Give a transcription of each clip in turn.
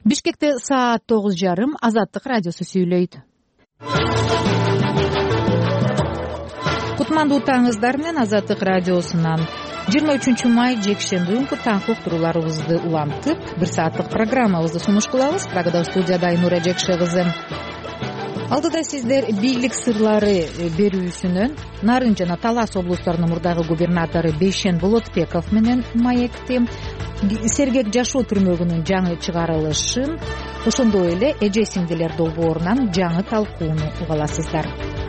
Бишкекте саат 9:30 Азаттык радиосу сүйлөйт. Кутмандуу таңыңыздар менен Азаттык радиосунан 23 май жекшемби күнкү таңкы уктурууларыбызды улантып, 1 сааттык программабызды сунуш кылабыз. Программада студияда Айнура Жекше кызы. Алдыда сиздер бийлик сырлары берүүсүнөн Нарын жана Талас облустарынын мурдагы губернатору Бейшен Болотбеков менен маекти, сергек жашоо түрмөгүнүн жаңы чыгарылышын, ошондой эле эже сиңдилер долбоорунан жаңы талкууну уга аласыздар.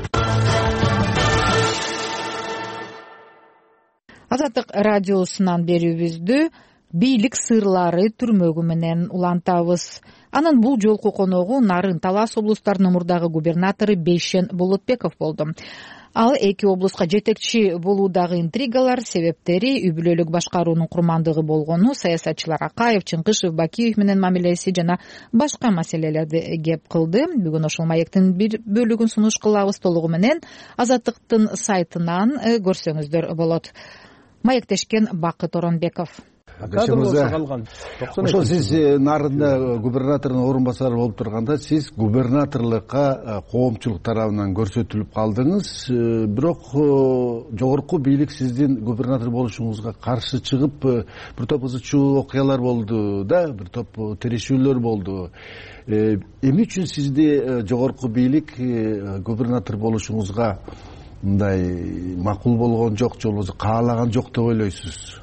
Азаттык радиосунан берүүбүздү бийлик сырлары түрмөгү менен улантабыз. Анын бул жолку коногу Нарын Талас облустарынын мурдагы губернатору Бейшен Болотбеков болду. Ал эки облуска жетекчи болуудагы интригалар себептери, үй бүлөлүк башкаруунун курмандыгы болгону, саясатчылар Акаев, Чыңкышев, Бакиев менен мамилеси жана башка маселелерди кеп кылды. Бүгүн ошол маектин бир бөлүгүн сунуш кылабыз толугу менен. Азаттыктын сайтынан көрсөңүздөр болот. Маектешкен Бакыт Оронбеков. Ошол сиз Нарында губернатордун орун басары болуп турганда, сиз губернаторлукка коомчулук тарабынан көрсөтүлүп калдыңыз. Бирок жогорку бийлик сиздин губернатор болушуңузга каршы чыгып, бир топ ызы чуу окуялар болду да, бир топ тирешүүлөр болду. Эмне үчүн сизди жогорку бийлик губернатор болушуңузга мындай макул болгон жок, же болбосо каалаган жок деп ойлойсуз?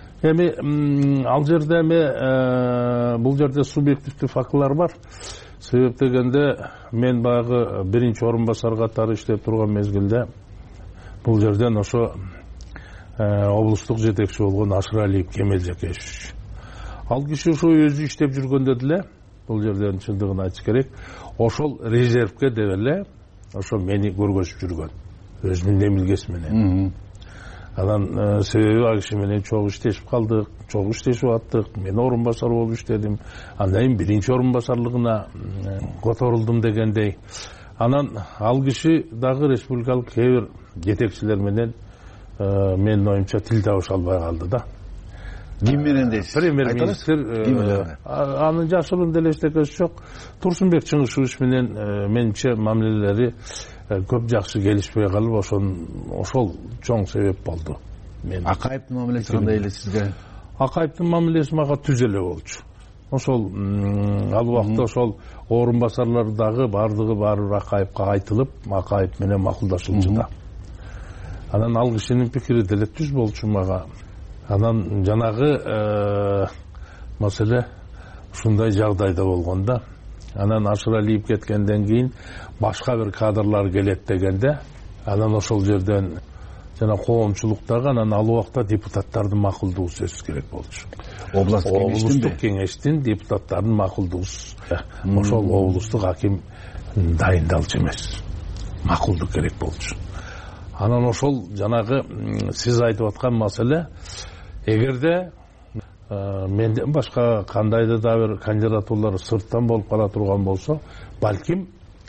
Ал жерде бул жерде субъективдүү фактылар бар. Себеп дегенде, мен баягы биринчи орун басар катары иштеп турган мезгилде бул жерден ошо облустук жетекчи болгон Ашыралиев Кемел Жакешевич. Ал киши ошо өзү иштеп жүргөндө деле, бул жерден чындыгын айтыш керек, ошол резервке деп эле ошо мени көргөзүп жүргөн. Өзүнүн эмилгеси менен. Анан себеби ал киши менен чогуу иштешип калдык, чогуу иштешип аттык. Мен орун басар болуп иштедим. Андан кийин биринчи орун басарлыгына которулдум дегендей. Анан ал киши дагы республикалык кээ бир жетекчилер менен менин оюмча тил табыша албай калды да. Ким менен дейсиз? Премьер-министр. Анын жашыруун деле эчтекеси жок. Турсунбек Чыңгышевич менен менимче мамилелери көп жакшы келишпей калып, ошол чоң себеп болду. Акаевдин мамилеси кандай эле сизге? Акаевдин мамилеси мага түз эле болчу. Ошол ал убакта ошол орун басарлар дагы баары Акаевка айтылып, Акаев менен макулдашылчу да. Анан ал кишинин пикири деле түз болчу мага. Анан жанагы маселе ушундай жагдайда болгондо, анан Ашыралиев кеткенден кийин башка бир кадрлар келет дегенде, анан ошол жерден жана коомчулуктагы, анан ал убакта депутаттардын макулдугу сөзсүз керек болчу. Облустук кеңештин депутаттардын макулдугу. Ошол облустук аким дайындалчу эмес. Макулдук керек болчу. Анан ошол жанагы сиз айтып аткан маселе, эгерде менден башка кандайдыр да бир кандидатуралар сырттан болуп кала турган болсо, балким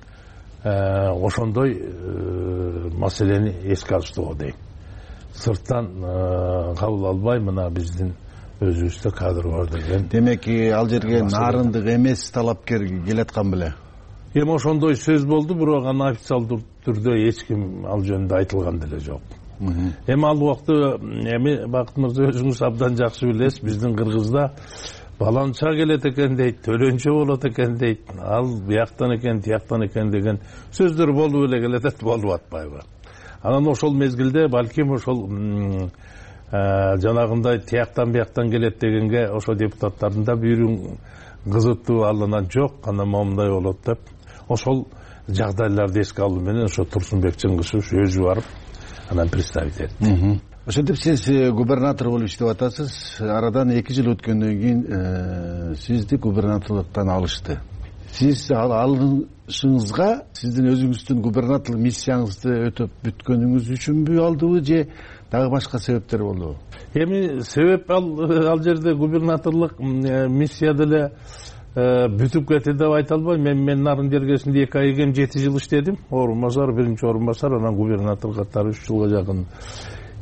ошондой маселени эске алыштуу дейм. Сырттан кабыл албай, мына биздин өзүбүздө кадр бар деген. Демек, ал жерге нарындык эмес талапкер келаткан беле? Ошондой сөз болду, бирок аны официалдуу түрдө эч ким ал жөнүндө айтылган деле жок. Ал убакта Бакыт мырза өзүңүз абдан жакшы билесиз, биздин Кыргызда баланча келет экен дейт, төлөнчө болот экен дейт, ал бияктан экен, тияктан экен деген сөздөр болуп эле келет, болуп атпайбы. Анан ошол мезгилде балким ошол жанагындай тияктан бияктан келет дегенге ошо депутаттардын да бүйүрүн кызыттуу, алынан жок, анан момундай болот деп, ошол жагдайларды эске алуу менен ошо Турсунбек Чыңгышев өзү барып анан представить этти. Ошентип сиз губернатор болуп иштеп атасыз. Арадан 2 жыл өткөндөн кийин сизди губернаторлуктан алышты. Сиз алышыңызга сиздин өзүңүздүн губернаторлук миссияңызды өтөп бүткөнүңүз үчүнбү алдыбы, же дагы башка себептер болдубу? Себеп ал жерде губернаторлук миссия деле бүтүп кетти деп айта албайм. Мен Нарын жергесинде 2 ай кем 7 жыл иштедим. Орун басар, биринчи орун басар, анан губернатор катары 3 жылга жакын.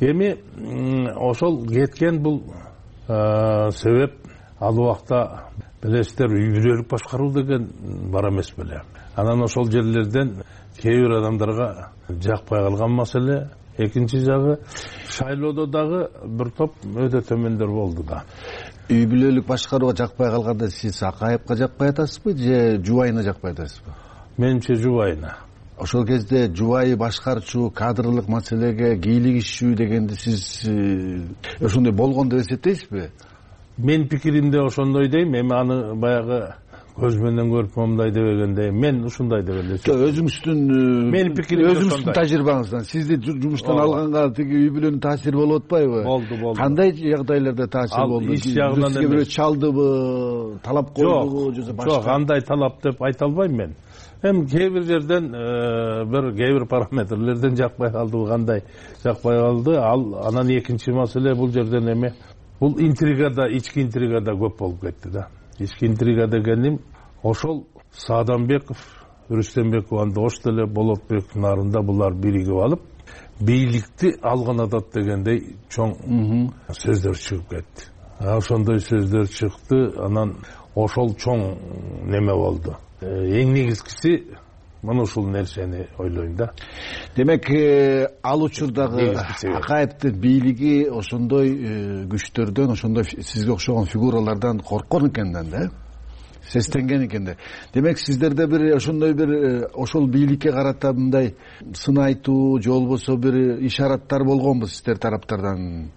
Ошол кеткен бул себеп ал убакта Билесиздер, үй бүлөлүк башкаруу деген бар эмес беле. Анан ошол жерлерден кээ бир адамдарга жакпай калган маселе. Экинчи жагы, шайлоодо дагы бир топ өтө төмөндөр болду да. Үй бүлөлүк башкарууга жакпай калганда сиз Акаевка жакпай атасызбы же Жубайына жакпай атасызбы? Менимче Жубайына. Ошол кезде жубайы башкарчу, кадрлык маселеге кийлигишүү дегенди сиз ошондой болгон деп эсептейсизби? Мен пикиримде ошондой дейм, эми аны баягы көз менен көрүп момундай дебегенде мен ушундай деп элесем. Өзүңүздүн менин пикирим өзүңүздүн тажрыйбаңыздан сизди жумуштан алганга тиги үй бүлөнүн таасири болуп атпайбы? Болду. Кандай жагдайларда таасир болду? Иш жагынан сизге бирөө чалдыбы, талап койдубу же башка? Жок, андай талап деп айта албайм мен. Эми кээ бир жерден кээ бир параметрлерден жакпай калдыбы, кандай жакпай калды. Анан экинчи маселе бул жерден эми бул интригада, ички интригада көп болуп кетти да. Ички интрига дегеним ошол Сааданбеков, Рүстембеков анда ош деле Болотбек нарында булар биригип алып, бийликти алган атат дегендей чоң сөздөр чыгып кетти. Ошондой сөздөр чыкты, анан ошол чоң неме болду. Эң негизгиси мына ушул нерсени ойлойм да. Демек, ал учурдагы Акаевдин бийлиги ошондой күчтөрдөн, ошондой сизге окшогон фигуралардан корккон экенден да, сестенген экен да. Демек, сиздерде бир ошондой бир ошол бийликке карата мындай сын айтуу же болбосо бир ишараттар болгонбу сиздер тараптардан?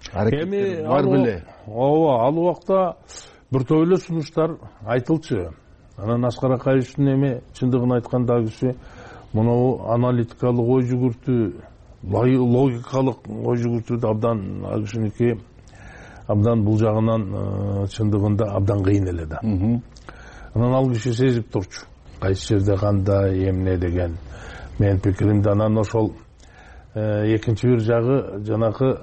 Эми бар беле? Ооба, ал убакта бир топ эле сунуштар айтылчу. Анан Аскар Акаевичтин эми чындыгын айтканда киши мынау аналитикалык ой жүгүртүү, логикалык ой жүгүртүүдө абдан кишиники абдан бул жагынан чындыгында абдан кыйын эле да. Анан ал киши сезип турчу. Кайсы жерде кандай, эмне деген менин пикиримде. Анан ошол экинчи бир жагы жанакы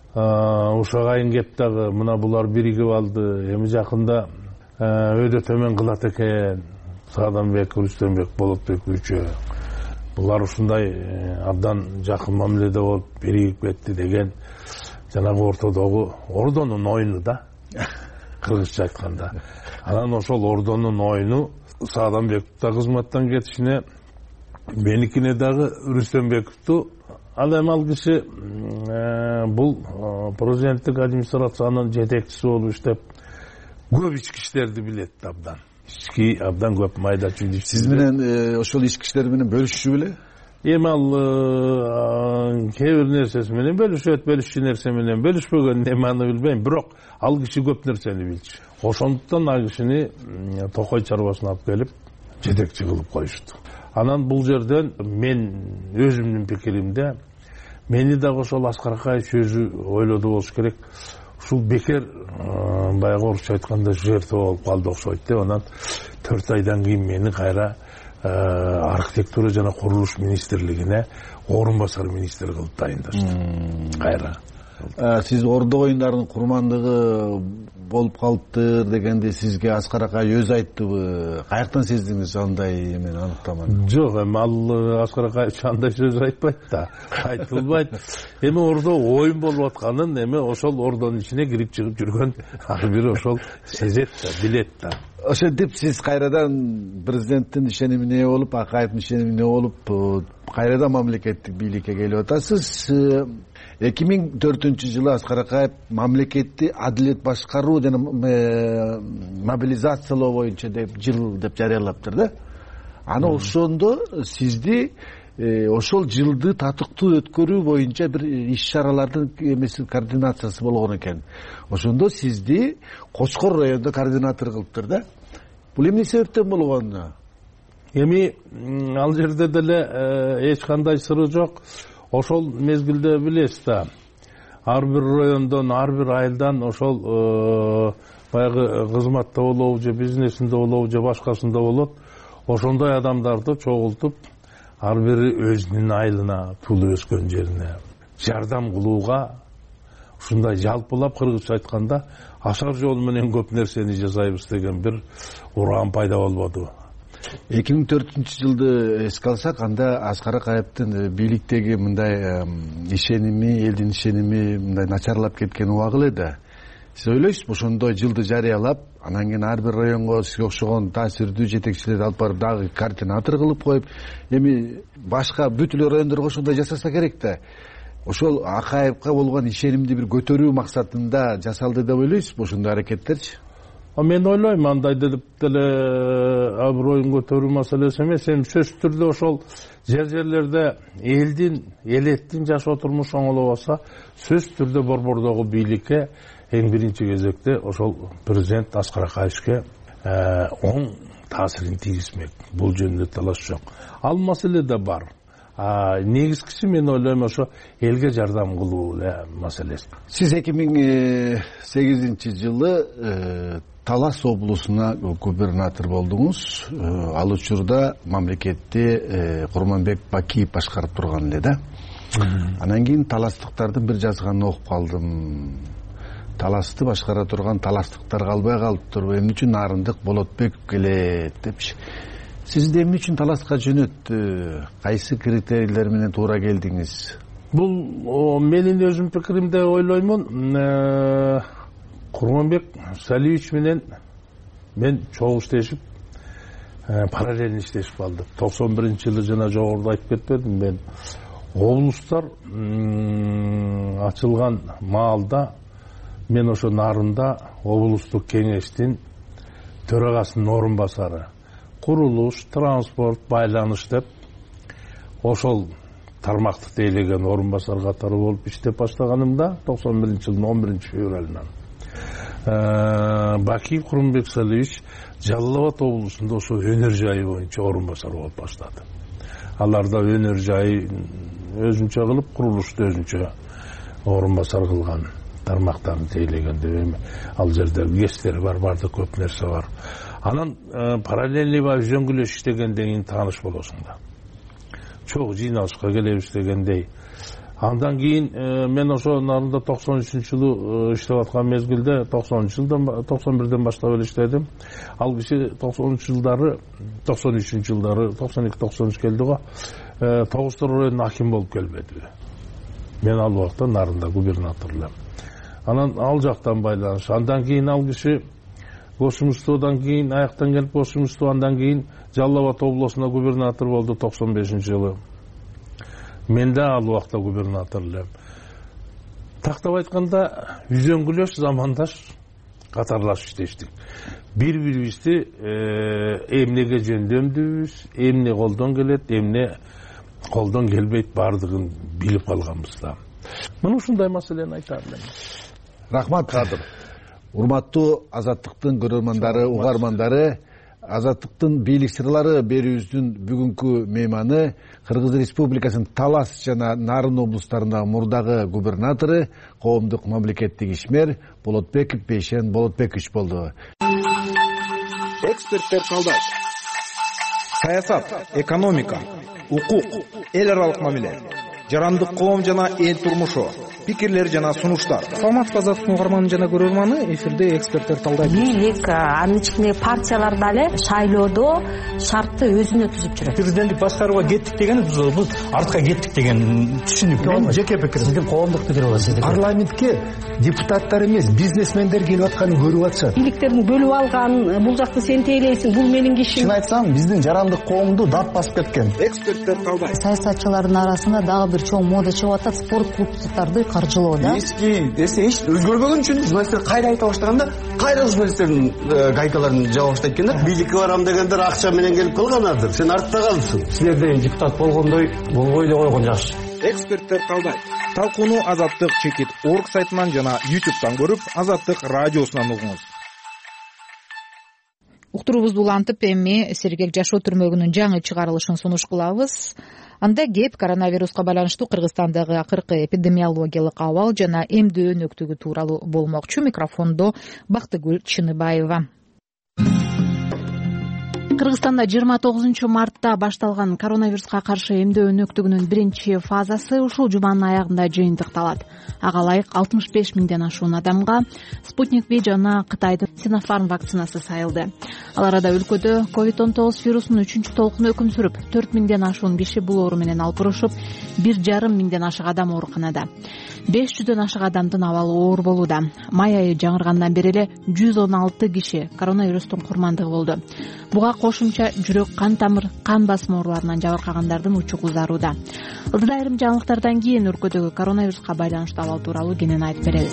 ушагайын кеп дагы мына булар биригип алды. Эми жакында өйдө төмөн кылат экен Сааданбек, Рүстембек, Болотбек үчөө. Булар ушундай абдан жакын мамиледе болуп биригип кетти деген жанагы ортодогу ордонун оюну да. Кыргызча айтканда. Анан ошол ордонун оюну Сааданбектин да кызматтан кетишине, меникине дагы Рүстембековду. Ал эми ал киши бул президенттик администрациянын жетекчиси болуп иштеп көп ички иштерди билет абдан. Ички абдан көп майда чүйдү. Сиз менен ошол ички иштер менен бөлүшчү беле? Эми ал кээ бир нерсеси менен бөлүшөт, бөлүшчү нерсе менен бөлүшпөгөн эми аны билбейм, бирок ал киши көп нерсени билчү. Ошондуктан ал кишини Токой чарбасына алып келип жетекчи кылып коюшту. Анан бул жерден мен өзүмдүн пикиримде мени дагы ошол Аскар Акаевич өзү ойлоду болуш керек. Ушул бекер баягы орусча айтканда жертва болуп калды окшойт деп, анан 4 айдан кийин мени кайра архитектура жана курулуш министрлигине орун басар министр кылып дайындашты. Кайра. Сиз Ордо оюндарынын курмандыгы болуп калыптыр дегенди сизге Аскар Акаевич өзү айттыбы? Каяктан сездиңиз андай эмени аныктаманы? Жок, эми ал Аскар Акаевич андай сөз айтпайт да. Айтылбайт. Эми Ордо оюн болуп атканын эми ошол Ордонун ичине кирип чыгып жүргөн ар бир ошол сезет да, билет да. Ошентип сиз кайрадан президенттин ишенимине болуп, Акаевдин ишенимине болуп, кайрадан мамлекеттик бийликке келип атасыз. 2004-жылы Аскар Акаев мамлекетти адилет башкаруу жана мобилизациялоо боюнча деп жыл деп жарыялаптыр да. Аны ошондо сизди ошол жылды татыктуу өткөрүү боюнча бир иш-чаралардын эмеси координациясы болгон экен. Ошондо сизди Кочкор районунда координатор кылыптыр да. Бул эмне себептен болгон? Эми ал жерде деле эч кандай сыры жок. Ошол мезгилде билесиз да, ар бир райондон, ар бир айылдан ошол баягы кызматта болобу же бизнесинде болобу же башкасында болот, ошондой адамдарды чогултуп, ар бири өзүнүн айылына, туулуп өскөн жерине жардам кылууга, ушундай жалпылап кыргызча айтканда ашар жол менен көп нерсени жасайбыз деген бир уран пайда болбоду. 2004-жылды эске алсак, анда Аскар Акаевдин бийликтеги мындай ишеними, элдин ишеними мындай начарлап кеткен убагы эле да. сиз ойлойсузбу ошондой жылды жарыялап анан кийин ар бир районго сизге окшогон таасирдүү жетекчилерди алып барып дагы координатор кылып коюп, эми башка бүт эле райондорго ошондой жасаса керек да. Ошол Акаевка болгон ишенимди бир көтөрүү максатында жасалды деп ойлойсузбу ошондой аракеттерчи? Мен ойлойм, андай деп деле аброюн көтөрүү маселеси эмес, эми сөзсүз түрдө ошол жерлерде элеттин жашоо турмушу оңолобосо, сөзсүз түрдө борбордогу бийликке эң биринчи кезекте ошол президент Аскар Акаевке оң таасирин тийгизмек. Бул жөнүндө талаш жок. Ал маселе да бар. Негизгиси мен ойлойм ошо элге жардам кылуу маселеси. Сиз 2008 жылы Талас облусуна губернатор болдуңуз. Ал учурда мамлекетти Курманбек Бакиев башкарып турган эле да. Анан кийин таластыктардын бир жазганын окуп калдым. Таласты башкара турган таластыктар калбай калыптыр. Эмне үчүн Нарындык Болотбек келет депчи. Сиз эмне үчүн Таласка жөнөттү? Кайсы критерийлер менен туура келдиңиз? Бул менин өзүм пикиримде ойлоймун. Курманбек Салиевич менен мен чогуу иштешип, параллельно иштешип калдык. 91-жылы жана жогоруда айтып кетпедим мен. Облустар ачылган маалда мен ошо Нарында облустук кеңештин төрагасынын орун басары. Курулуш, транспорт, байланыш деп ошол тармакты тейлеген орун басар катары болуп иштеп баштаганымда 91-жылдын 11-февралынан Бакиев Курманбек Салиевич Жалал Абад облусунда ошо өнөр жайы боюнча орун басар болуп баштады. Аларда өнөр жайы өзүнчө кылып, курулушты өзүнчө орун басар кылган, тармактарын тейлеген деп ал жерде кестери бар, барды көп нерсе бар. Анан параллельный жөнгүлөш иштегенден кийин тааныш болосуң да. Чогуу жыйналышка келебиз дегендей. Андан кийин мен ошо Нарында 93-жылы иштеп аткан мезгилде 91-ден баштап эле иштедим. Ал киши 93-жылдары 92-93 келди го. 9 районун аким болуп келбеди. Мен ал убакта Нарында губернатор элем. Анан ал жактан байланыш. Андан кийин ал киши Госмустодан кийин аяктан келип Госмусто, андан кийин Жалал Абад облусуна губернатор болду 95-жылы. Мен да ал убакта губернатор элем. Тактап айтканда үзөңгүлөш замандаш катарлашып иштештик. Бири-бирибизди эмнеге жөндөмдүбүз, эмне колдон келет, эмне колдон келбейт бардыгын билип калганбыз да. Мына ушундай маселени айтам мен. Рахмат Кадыр. Урматтуу Азаттыктын көрөрмандары, угармандары, Азаттыктын бийлик сырлары берүүбүздүн бүгүнкү мейманы Кыргыз Республикасынын Талас жана Нарын облустарындагы мурдагы губернатору, коомдук мамлекеттик ишмер Болотбеков Бейшен Болотбекович болду. Эксперттер талдайт. Саясат, экономика, укук, эл аралык мамиле, жарандык коом жана эл турмушу, пикирлер жана сунуштар. Саламатсызбы Азаттыктын угарманы жана көрөрманы, эфирде эксперттер талдайт. Бийлик, анын ичинде партиялар дагы шайлоодо шартты өзүнө түзүп жүрөт. Президенттик башкарууга кеттик деген биз артка кеттик деген түшүнүк. Мен жеке пикирим. Сиздин коомдук пикир бар. Парламентке депутаттар эмес, бизнесмендер келип атканын көрүп атышат. Бийликтерин бөлүп алган, бул жакты сен тейлейсиң, бул менин кишим. Чын айтсам, биздин жарандык коомду дат басып кеткен. Эксперттер талдайт. Саясатчылардын арасында дагы бир чоң мода чыгып атат, спорт клубдарды каржылоо да. Эски десе эч өзгөрбөгөн үчүн журналисттер кайра айта баштаганда, кайра журналисттердин гайкаларын жаба баштайт экендер. Бийликке барам дегендер акча менен келип калганадыр. Сен артта калдың. Силерден депутат болгондой болбой эле койгон жакшы. Эксперттер талдайт. Талкууну Азаттык чекит орг сайтынан жана YouTube'дан көрүп, Азаттык радиосунан угуңуз. Уктуруубузду улантып эми Сергек жашоо түрмөгүнүн жаңы чыгарылышын сунуш кылабыз. Анда кеп коронавируска байланыштуу Кыргызстандагы акыркы эпидемиологиялык абал жана эмдөө өнөктүгү тууралуу болмокчу. Микрофондо Бактыгүл Чыныбаева. Кыргызстанда 29 мартта башталган коронавируска каршы эмдөө өнөктүгүнүн биринчи фазасы ушул жуманын аягында жыйынтыкталат. Ага ылайык 65 миңден ашуун адамга Спутник V жана Кытайдын Sinopharm вакцинасы сайылды. Ал арада өлкөдө COVID-19 вирусунун 3 толкуну өкүм сүрүп, 4 миңден ашуун киши бул оору менен алпурушуп, 1,5 миңден ашык адам ооруканада. 500дөн ашык адамдын абалы оор болууда. Май айы жаңыргандан бери эле 116 киши коронавирустун курмандыгы болду. Буга кошумча жүрөк, кан тамыр, кан басым ооруларынан жабыркагандардын учу кузарууда. Ылдыр айрым жаңылыктардан кийин өлкөдөгү коронавируска байланыштуу абал тууралуу кенен айтып беребиз.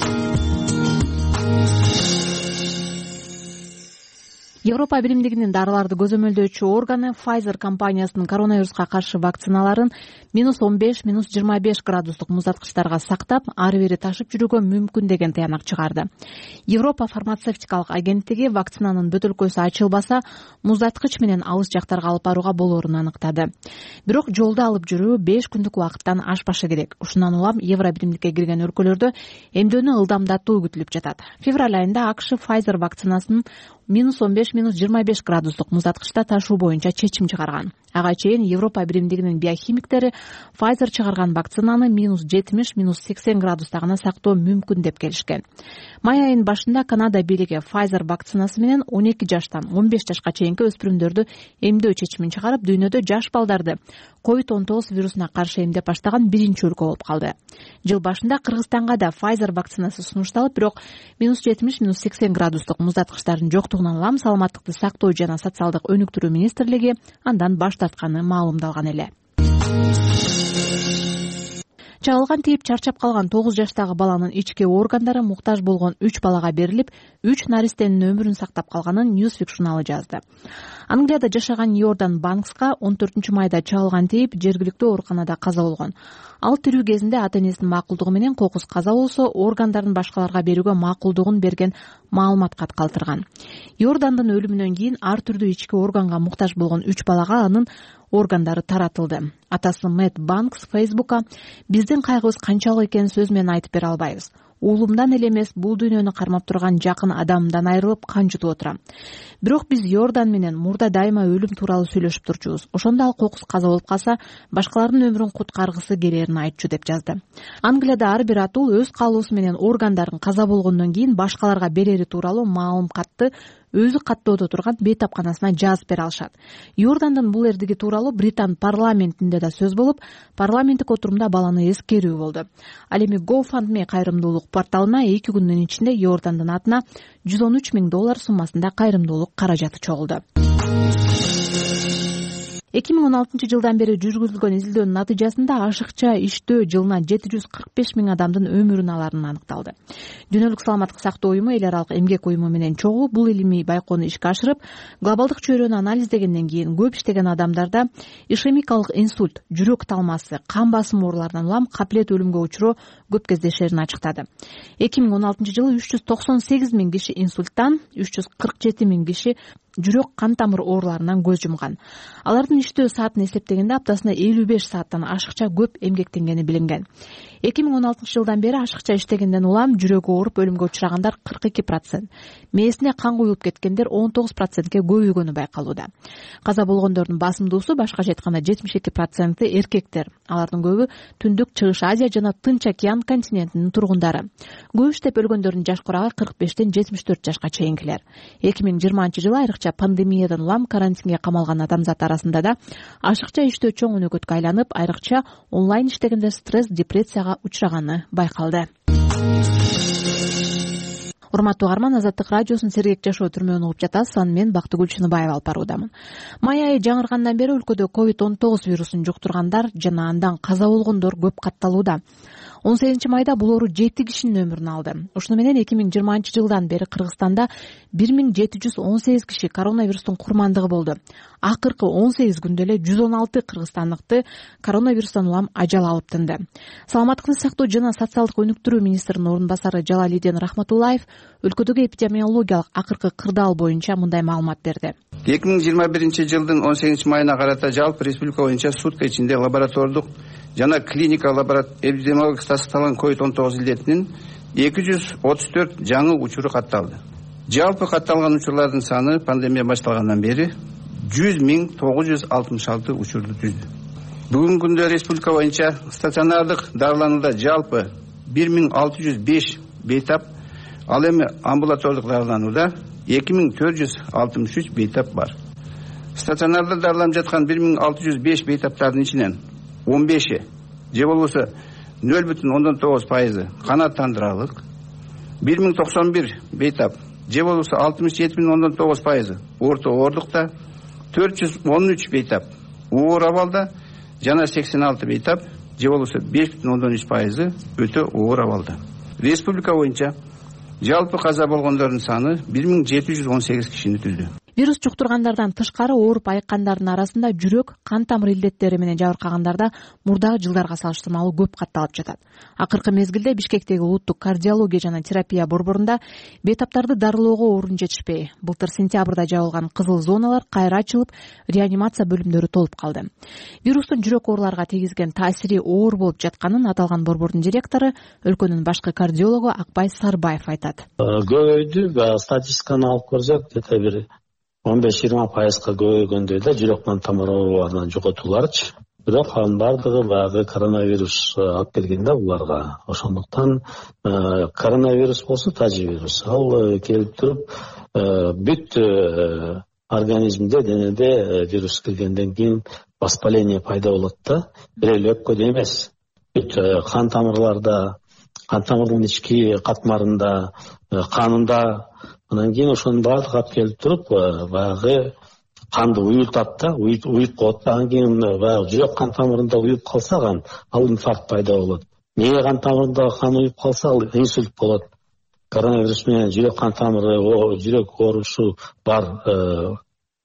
Европа биримдигинин дарыларды көзөмөлдөөчү органы Pfizer компаниясынын коронавируска каршы вакциналарын -15, -25 градустук муздаткычтарга сактап, ары бери ташып жүрүүгө мүмкүн деген таянак чыгарды. Европа фармацевтикалык агенттиги вакцинанын бөтөлкөсү ачылбаса, муздаткыч менен алыс жактарга алып барууга болоорун аныктады. Бирок жолдо алып жүрүү 5 күндүк убакыттан ашпашы керек. Ушундан улам Евро биримдикке кирген өлкөлөрдө эмдөөнү ылдамдатуу күтүлүп жатат. Февраль айында АКШ Pfizer вакцинасын -15, -25 градустук муздаткычта ташуу боюнча чечим чыгарган. Ага чейин Европа биримдигинин биохимиктери Pfizer чыгарган вакцинаны -70, -80 градуста гана сактоо мүмкүн деп келишкен. Май айынын башында Канада бийлиги Pfizer вакцинасы менен 12 жаштан 15 жашка чейинки өспүрүмдөрдү эмдөө чечимин чыгарып, дүйнөдө жаш балдарды COVID-19 вирусуна каршы эмдеп баштаган биринчи өлкө болуп калды. Жыл башында Кыргызстанга да Pfizer вакцинасы сунушталып, бирок -70, -80 градустук муздаткычтардын жоктугунан улам саламаттыкты сактоо жана социалдык өнүктүрүү министрлиги андан баш тартканы маалымдалган эле. Чагылган тийип чарчап калган 9 жаштагы баланын ички органдары муктаж болгон 3 балага берилип, 3 наристенин өмүрүн сактап калганын Newsweek журналы жазды. Англияда жашаган Йордан Банкска 14 майда чагылган тийип, жергиликтүү ооруканада каза болгон. Ал тирүү кезинде ата-энесинин макулдугу менен кокус каза болсо, органдарын башкаларга берүүгө макулдугун берген маалыматка калтырган. Йордандын өлүмүнөн кийин ар түрдүү ички органга муктаж болгон 3 балага анын органдары таратылды. Атасы Мэтт Банкс Фейсбукка: "Биздин кайгыбыз канчалык экенин сөз менен айтып бере албайбыз. Уулумдан эле эмес, бул дүйнөнү кармап турган жакын адамымдан айрылып кан жутуп отурам. Бирок биз Йордан менен мурда дайыма өлүм тууралуу сүйлөшүп турчубуз. Ошондо ал кокус каза болуп калса, башкалардын өмүрүн куткаргысы келерин айтчу" деп жазды. Англияда ар бир атуу өз каалоосу менен органдарын каза болгондон кийин башкаларга берери тууралуу маалым катты өзү каттоодо турган бейтапканасына жазып бере алышат. Йордандын бул эрдиги тууралуу Британ парламентинде да сөз болуп, парламенттик отурумда баланы эскерүү болду. Ал эми GoFundMe кайрымдуулук порталына 2 күндүн ичинде Йордандын атына $113 миң суммасында кайрымдуулук каражаты чогулду. 2016 жылдан бери жүргүзүлгөн изилдөөнүн натыйжасында ашыкча иштөө жылына 745 миң адамдын өмүрүн аларын аныкталды. Дүйнөлүк саламаттык сактоо уюму эл аралык эмгек уюму менен чогуу бул илимий байкоону ишке ашырып, глобалдык чөйрөнү анализдегенден кийин көп иштеген адамдарда ишемикалык инсульт, жүрөк талмасы, кан басым ооруларынан улам капилет өлүмгө учуроо көп кездешерин ачыктады. 2016 жылы 398 миң киши инсульттан, 347 миң киши жүрөк кан тамыр ооруларынан көз жумган. Алардын иштөө саатын эсептегенде аптасына 55 сааттан ашыкча көп эмгектенгени билинген. 2016 жылдан бери ашыкча иштегенден улам жүрөгү ооруп өлүмгө учурагандар 42%, мээсине кан куюлуп кеткендер 19%ке көбөйгөнү байкалууда. Каза болгондордун басымдуусу башкача айтканда 72% эркектер. Алардын көбү Түндүк Чыгыш Азия жана Тынч океан континентинин тургундары. Көп иштеп өлгөндөрдүн жаш курагы 45-тен 74 жашка чейинкилер. 2020 жылы айрыкча пандемиядан улам карантинге камалган адамзат арасында да ашыкча иштөө чоң өнөкөткө айланып, айрыкча онлайн иштегенде стресс, депрессияга учураганы байкалды. Урматтуу угарман, Азаттык радиосунун Сергек жашоо түрмөгүн угуп жатасыз. Аны мен Бактыгүл Чыныбаева алып баруудамын. Май айы жаңыргандан бери өлкөдө COVID-19 вирусун жуктургандар жана андан каза болгондор көп катталууда. 18 майда бул оору 7 кишинин өмүрүн алды. Ушуну менен 2020 жылдан бери Кыргызстанда 1718 киши коронавирустун курмандыгы болду. Акыркы 18 күндө эле 116 кыргызстандыкты коронавирустан улам ажал алып тынды. Саламаттыкты сактоо жана социалдык өнүктүрүү министринин орун басары Жалалидин Рахматуллаев өлкөдөгү эпидемиологиялык акыркы кырдаал боюнча мындай маалымат берди. 2021 жылдын 18 майына карата жалпы республика боюнча сутка ичинде лаборатордук жана клиника эпидемиологик тасталган COVID-19 илдетинин 234 жаңы учуру катталды. Жалпы катталган учурлардын саны пандемия башталгандан бери 100.966 учурду түздү. Бүгүнкү күндө республика боюнча стационардык дарыланууда жалпы 1605 бейтап, ал эми амбулатордук дарыланууда 2463 бейтап бар. Стационарда дарыланып жаткан 1605 бейтаптардын ичинен 15 же болбосо 0,9% канааттандыралык, 1091 бейтап же болбосо 67,9% орто оордукта, 413 бейтап оор абалда жана 86 бейтап же болбосо 5,13% өтө оор абалда. Республика боюнча жалпы каза болгондордун саны 1718 кишини түздү. Вирус жуктургандардан тышкары ооруп айыккандардын арасында жүрөк, кан тамыр илдеттери менен жабыркагандарда мурдагы жылдарга салыштырмалуу көп катталып жатат. Акыркы мезгилде Бишкектеги улуттук кардиология жана терапия борборунда бейтаптарды дарылоого орун жетишпей, былтыр сентябрда жабылган кызыл зоналар кайра ачылып, реанимация бөлүмдөрү толуп калды. Вирустун жүрөк ооруларга тийгизген таасири оор болуп жатканын аталган борбордун директору, өлкөнүн башкы кардиологу Акбай Сарбаев айтат. Көбөйдү, статистиканы алып көрсөк, где-то бир 15-20% көбөйгөндөй да жүрөк кан тамыр ооруларынан жоготууларчы. Бирок анын бардыгы баягы коронавирус алып келген да буларга. Ошондуктан коронавирус болсо тажи вирус. Ал келип туруп бүт организмде, денеде вирус келгенден кийин воспаление пайда болот да. Бир эле өпкөдө эмес. Бүт кан тамырларда, кан тамырдын ички катмарында, канында, анан кийин ошонун баардыгы алып келип туруп баягы канды уюлтат да, уюп коет. Анан кийин баягы жүрөк кан тамырында уюп калса кан, ал инфаркт пайда болот. Мээ кан тамырында кан уюп калса, ал инсульт болот. Коронавирус менен жүрөк кан тамыры, жүрөк оорушу бар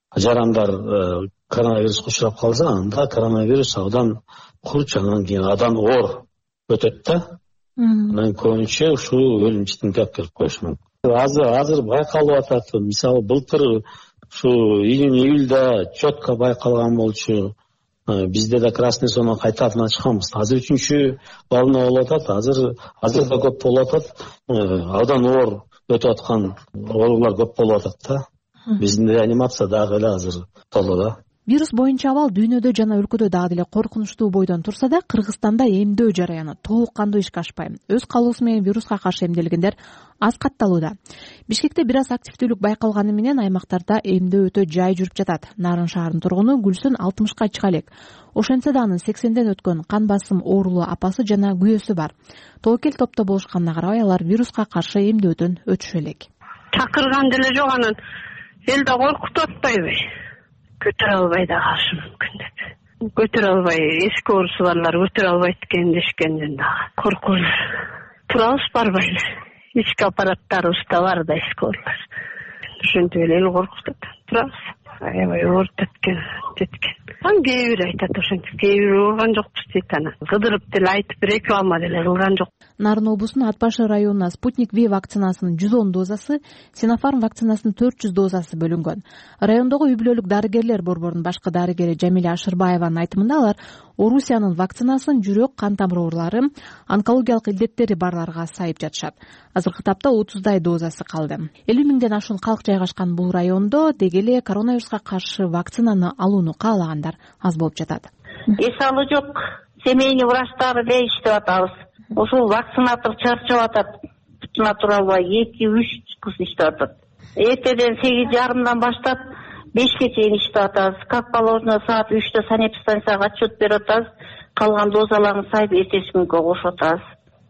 жарандар коронавируско учурап калса, анда коронавирус абдан курч, анан кийин абдан оор өтөт да. Анан көбүнчө ушул өлүм житимге алып келип коюшу мүмкүн. Азыр байкалып атат. Мисалы былтыр ушу июнь-июльда четко байкалган болчу. Бизде да красный зона кайтадан ачканбыз. Азыр 3-чү волна болуп атат. Азыр да көп болуп атат. Абдан оор өтүп аткан оорулар көп болуп атат да. Биздин реанимация дагы эле азыр толо да. Вирус боюнча абал дүйнөдө жана өлкөдө дагы деле коркунучтуу бойдон турса да, Кыргызстанда эмдөө жараяны толук кандуу ишке ашпай. Өз калуусу менен вируска каршы эмделгендер аз катталууда. Бишкекте бир аз активдүүлүк байкалганы менен аймактарда эмдөө өтө жай жүрүп жатат. Нарын шаарынын тургуну Гүлсүн 60ка чыга элек. Ошентсе да анын 80ден өткөн кан басым оорулуу апасы жана күйөөсү бар. Тобокел топто болушканына карабай алар вируска каршы эмдөөдөн өтүшө элек. Чакырган деле жок, анан эл да коркутуп атпайбы? Көтөрө албай да калышы мүмкүн деп. Көтөрө албай, эски оорусу барлар көтөрө албайт экен дешкенден дагы коркулар. Турабыз барбайлы. Ички аппараттарыбыз да бар да эски оорулар. Ошентип эле эл коркутат. Турабыз. Аябай ооруп жеткен. Кээ бир айтат ошентип, кээ бир ооруган жокпуз дейт анан. Кыдырып деле айтып реклама деле кылган жок. Нарын облусунун Ат Башы районуна Спутник V вакцинасынын 110 дозасы, Синофарм вакцинасынын 400 дозасы бөлүнгөн. Райондогу үй-бүлөлүк дарыгерлер борборунун башкы дарыгери Жамиля Ашырбаеванын айтымында алар Орусиянын вакцинасын жүрөк, кан тамыр оорулары, онкологиялык илдеттери барларга сайып жатышат. Азыркы тапта 30дай дозасы калды. 50 миңден ашуун калк жайгашкан бул райондо деги эле коронавируска каршы вакцинаны алууну каалагандар аз болуп жатат. Эсалы жок, семейный врачтар эле иштеп атабыз. Ошол вакцинатор чарчап атат. Тутуна тура албай 2-3 кыз иштеп атат. Эртеден 8:30 баштап 5ке чейин иштеп атабыз. Как положено саат 3-тө санэпидстанцияга отчет берип атабыз. Калган дозаларын сайып эртеси күнгө кошуп атабыз.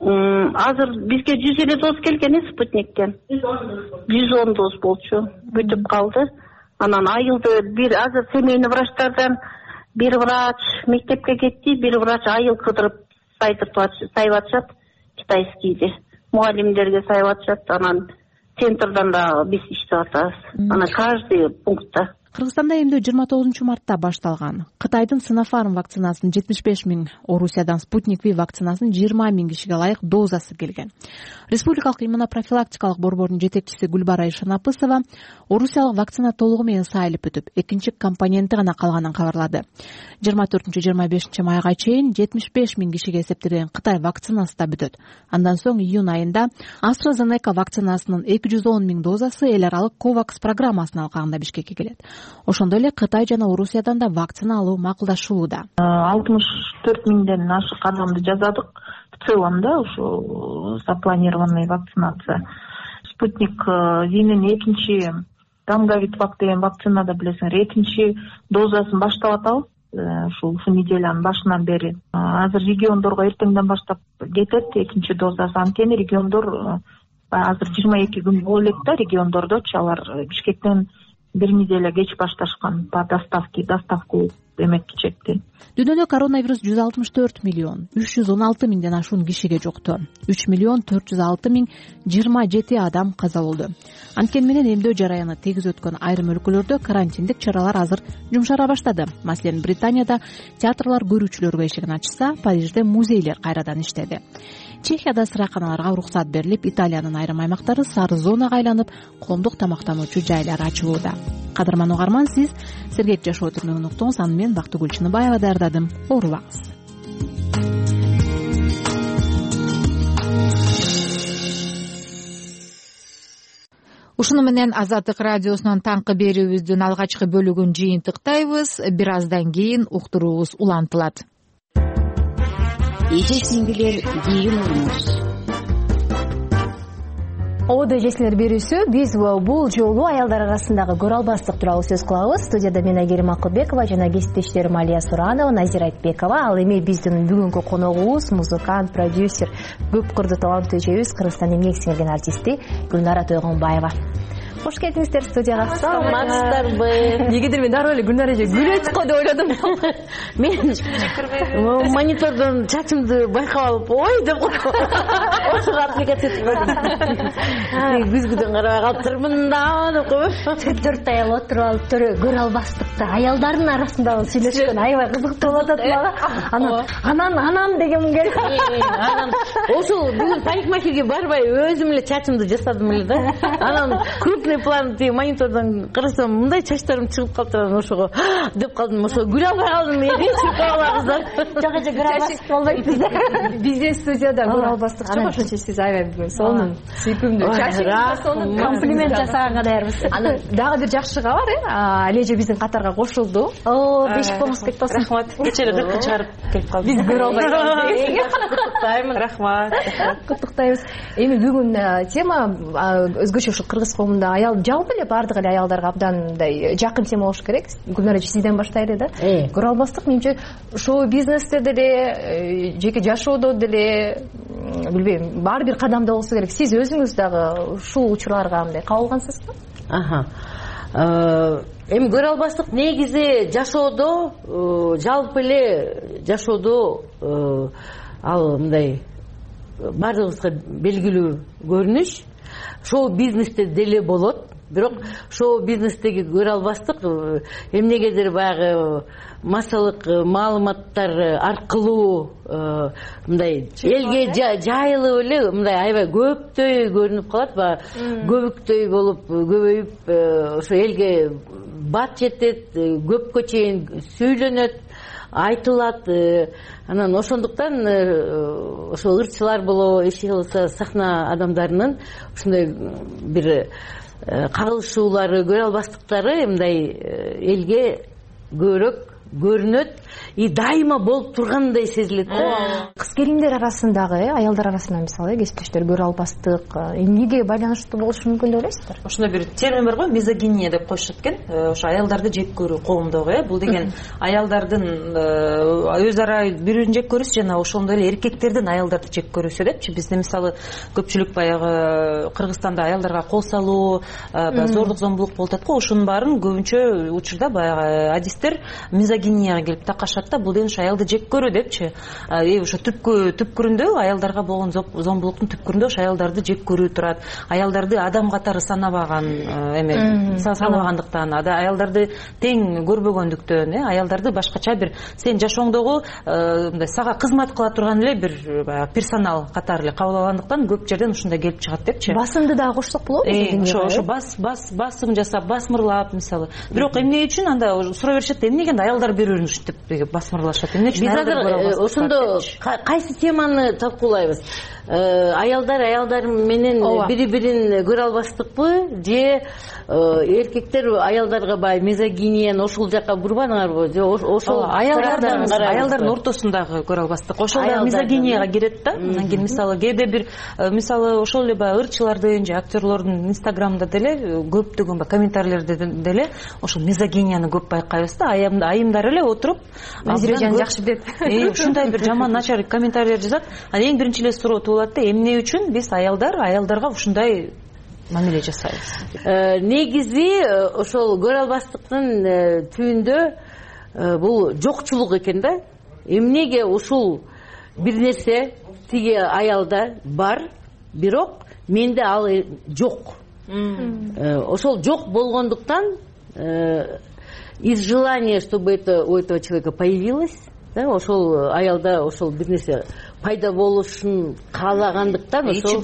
Азыр бизге 100 эле доз келген Спутниктен. 110 доз болчу. Бүтүп калды. Анан айылды бир азыр семейный врачтардан бир врач мектепке кетти, бир врач айыл кыдырып сайып атышат китайскийди. Мугалимдерге сайып атышат, анан центрдан да биз иштеп атабыз. Анан каждый пунктта. Кыргызстанда эмдөө 29 мартта башталган. Кытайдын Синофарм вакцинасынын 75 миң, Орусиядан Спутник V вакцинасынын 20 миң кишиге ылайык дозасы келген. Республикалык иммунопрофилактикалык борбордун жетекчиси Гүлбара Ишанапысова Орусиялык вакцина толугу менен сайылып бүтүп, экинчи компоненти гана калганын кабарлады. 24-25 майга чейин 75 миң кишиге эсептелген Кытай вакцинасы да бүтөт. Андан соң июнь айында AstraZeneca вакцинасынын 210 миң дозасы эл аралык COVAX программасына алкагында Бишкекке келет. Ошондой эле Кытай жана Орусиядан да вакцина алуу макулдашылууда. 64 миңден ашык адамды жасадык в целом, да, ушу запланированный вакцинация. Спутник Винин экинчи Гамгавитвак деген вакцинада билесиңер экинчи дозасын баштап атабыз. Ушул неделянын башынан бери азыр региондорго эртеңден баштап кетет экинчи дозасы. Анткени региондор азыр 22 күн боло элек да, региондордочу алар Бишкектен бир неделя кеч башташкан по доставку демек чекти. Дүйнөдө коронавирус 164 миллион 316 миңден ашуун кишиге жукту. 3 миллион 406 миң 27 адам каза болду. Анткени менен эмдөө жараяны тегиз өткөн айрым өлкөлөрдө карантиндик чаралар азыр жумшара баштады. Маселен, Британияда театрлар көрүүчүлөргө эшигин ачса, Парижде музейлер кайрадан иштеди. Чехияда сыраканаларга уруксат берилип, Италиянын айрым аймактары сары зонага айланып, коомдук тамактануучу жайлар ачылууда. Кадырман угарман, сиз сергек жашоо түрмөгүн уктуңуз. Аны мен Бактыгүл Чыныбаева даярдадым. Оорубаңыз. Ушуну менен Азаттык радиосунун таңкы берүүбүздүн алгачкы бөлүгүн жыйынтыктайбыз. Бир аздан кийин уктуруубуз улантылат. Эжесиңдилер кийин уруңуз. Оодо эжесиңер берүүсү биз бул жолу аялдар арасындагы көралбастык тууралуу сөз кылабыз. Студияда мен Айгерим Акылбекова жана кесиптештерим Алия Суранова, Назира Айтбекова. Ал эми биздин бүгүнкү коногубуз музыкант, продюсер, көп кырды таланттуу эжебиз, Кыргызстандын эмгек сиңирген артисти Гүлнара Тойгонбаева. Хош келдиңиздер студияга. Саламатсыздарбы? Негедир мен дароо эле Гүлнара эже күлөт го деп ойлодум. Мен монитордон чачымды байкап алып, ой деп ошого отвлекаться этип койдум. Күзгүдөн карабай калыптырмын да деп коюп. Төрт аял отуруп алып көрө албастыкты аялдардын арасында сүйлөшкөн аябай кызыктуу болуп атат мага. Анан дегем келип. Ошол бүгүн парикмахерге барбай өзүм эле чачымды жасадым эле да. Анан крупный план монитордон карасам мындай чачтарым чыгып калыптыр. Ошого деп калдым. Ошо күлө албай калдым. Чыгып калабыздар. Жок эже көрө албастык болбойт бизде. Бизде студияда көрө албастык жок. Ошончо сиз аябай сонун сүйкүмдүү чачыңызга комплимент жасаганга даярбыз. Анан дагы бир жакшы кабар, Али эже биздин катарга кошулду. Беш помос кетип калсын. Рахмат. Кечээ гыркы чыгарып келип калдым. Биз көрө албайбыз. Куттуктаймын. Рахмат. Куттуктайбыз. Эми бүгүн тема өзгөчө ушу кыргыз коомунда аял жалпы эле баардык эле аялдарга абдан жакын тема болуш керек. Гүлнара эже сизден баштайлы да. Көрө албастык менимче шоу бизнесте деле, жеке жашоодо деле, билбейм, баары бир кадамда болсо керек. Сиз өзүңүз дагы ушул учурларга мындай кабылгансызбы? Эми көрө албастык негизи жашоодо, жалпы эле жашоодо ал мындай баардыгыбызга белгилүү көрүнүш. Шоу бизнесте деле болот. Бирок шоу бизнестеги көрө албастык эмнегедир баягы массалык маалыматтар аркылуу мындай элге жайылып эле мындай аябай көптөй көрүнүп калат. Баягы көбүктөй болуп көбөйүп ошо элге бат жетет, көпкө чейин сүйлөнөт, айтылат. Анан ошондуктан ошо ырчылар болобу, эч болбосо сахна адамдарынын ушундай бир кагылышуулары, көрө албастыктары мындай элге көбүрөөк көрүнөт и дайыма болуп тургандай сезилет. Кыз келиндер арасындагы, аялдар арасында мисалы кесиптештер көрө албастык эмнеге байланыштуу болушу мүмкүн деп ойлойсуздар? Ошондой бир термин бар го, мизогиния деп коюшат экен. Ошо аялдарды жек көрүү коомдогу, бул деген аялдардын өз ара бири-бирин жек көрүүсү жана ошондой эле эркектердин аялдарды жек көрүүсү депчи. Бизде мисалы көпчүлүк баягы Кыргызстанда аялдарга кол салуу, зордук зомбулук болуп атат го. Ошонун баарын көбүнчө учурда баягы адистер мизогинияга келип такашат да, бул деген аялды жек көрүү депчи. Ошо түпкүрүндө аялдарга болгон зомбулуктун түпкүрүндө ошо аялдарды жек көрүү турат. Аялдарды адам катары санабаган санабагандыктан, аялдарды тең көрбөгөндүктөн, аялдарды башкача бир сен жашооңдогу мындай сага кызмат кыла турган эле бир персонал катары эле кабыл алгандыктан көп жерден ушундай келип чыгат депчи. Басымды дагы кошсок болобу? Ошо басым жасап, басмырлап мисалы. Бирок эмне үчүн анда суроо беришет, эмнеге аялдар аялдар бири бирин ушинтип басмырлашат. Эмне үчүн? Биз азыр ошондо кайсы теманы талкуулайбыз? Аялдар менен бири-бирин көрө албастыкпы же эркектер аялдарга баягы мизогинияны ошол жака бурбадыңарбы же ошол аялдардын ортосундагы көрө албастык ошол да мизогинияга кирет да. Анан кийин мисалы кээде бир мисалы ошол эле баягы ырчылардын же актерлордун инстаграмда деле көптөгөн комментарийлерде деле ошол мизогинияны көп байкайбыз да. Айымдар эле отуруп Назирежан жакшы деп ушундай бир жаман начар комментарийлер жазат. Анан эң биринчи эле суроо туулат да, эмне үчүн биз аялдарга ушундай мамиле жасайбыз? Негизи ошол көрө албастыктын түбүндө бул жокчулук экен да. Эмнеге ушул бир нерсе тиги аялда бар, бирок менде ал жок. Ошол жок болгондуктан из желания, чтобы это у этого человека появилось, да, ошол аялда ошол бир нерсе пайда болушун каалагандыктан ошол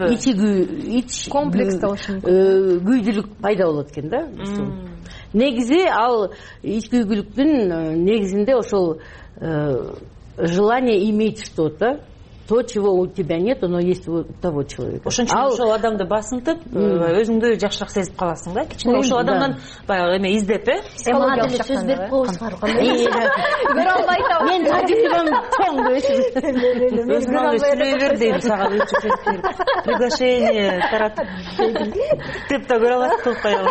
ичи комплекста ошол күйдүлүк пайда болот экен да. Негизи ал ички күйгүлүктүн негизинде ошол желание иметь что-то, то, чего у тебя нет, но есть у того человека. Ошон үчүн ошол адамды басынтып, өзүңдү жакшыраак сезип каласың да. Кичине ошол адамдан баягы эме издеп, психологиялык сөз берип коюңуздар. Көрө албай атам. Мен позитивим чоң өзүм өзүм сүйлөй бер дейм сага. Приглашение таратып деп да көрө аласыз кылып коелу.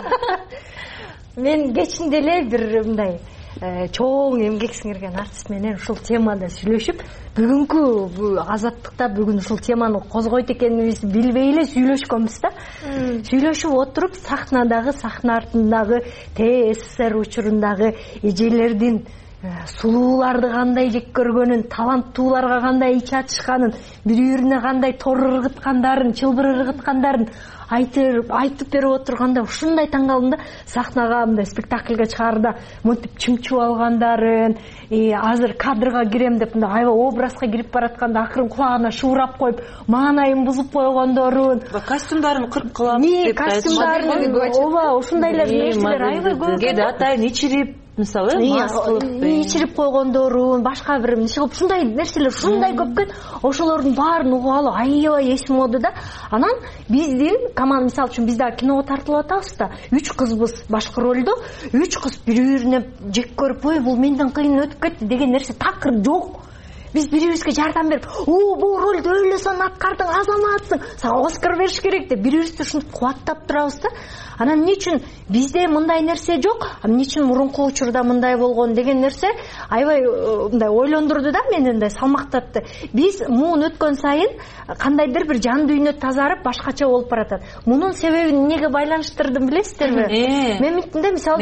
Мен кечинде эле бир мындай чоң эмгек сиңирген артист менен ушул темада сүйлөшүп, бүгүнкү азаттыкта бүгүн ушул теманы козгойт экенибизди билбей эле сүйлөшкөнбүз да. Сүйлөшүп отуруп сахнадагы, сахна артындагы ТССР учурундагы эжелердин сулууларды кандай жек көргөнүн, таланттууларга кандай ич ачышканын, бири-бирине кандай тор ыргыткандарын, чылбыр ыргыткандарын айтып берип отурганда ушундай таң калдым да. Сахнага мындай спектакльге чыгаарда монтип чымчып алгандарын, азыр кадрга кирем деп мындай аябай образга кирип баратканда акырын кулагына шуурап коюп, маанайын бузуп койгондорун, костюмдарын кыркылап деп ооба ушундайлар нерселер аябай көп. Кээде атайын ичирип мисалы мас кылып ичирип койгондорун, башка бир иш кылып ушундай нерселер ушундай көпкөн. Ошолордун баарын угалы аябай эсиме алды да. Анан биздин команда, мисалы үчүн биз да киного тартылып атабыз да. 3 кызбыз башкы ролдо. 3 кыз бири-бирине жек көрүп, ой бул менден кыйын өтүп кетти деген нерсе такыр жок. Биз бири-бирибизге жардам берип, бул ролду өлөсөн аткардың, азаматсың, сага Оскар бериш керек деп бири-бирибизди ушинтип кубаттап турабыз да. Анан эмне үчүн бизде мындай нерсе жок, эмне үчүн мурунку учурда мындай болгон деген нерсе аябай мындай ойлондурду да, мени мындай салмактатты. Биз муун өткөн сайын кандайдыр бир жан дүйнө тазарып, башкача болуп баратат. Мунун себебин эмнеге байланыштырдым билесиздерби? Мен митинде мисалы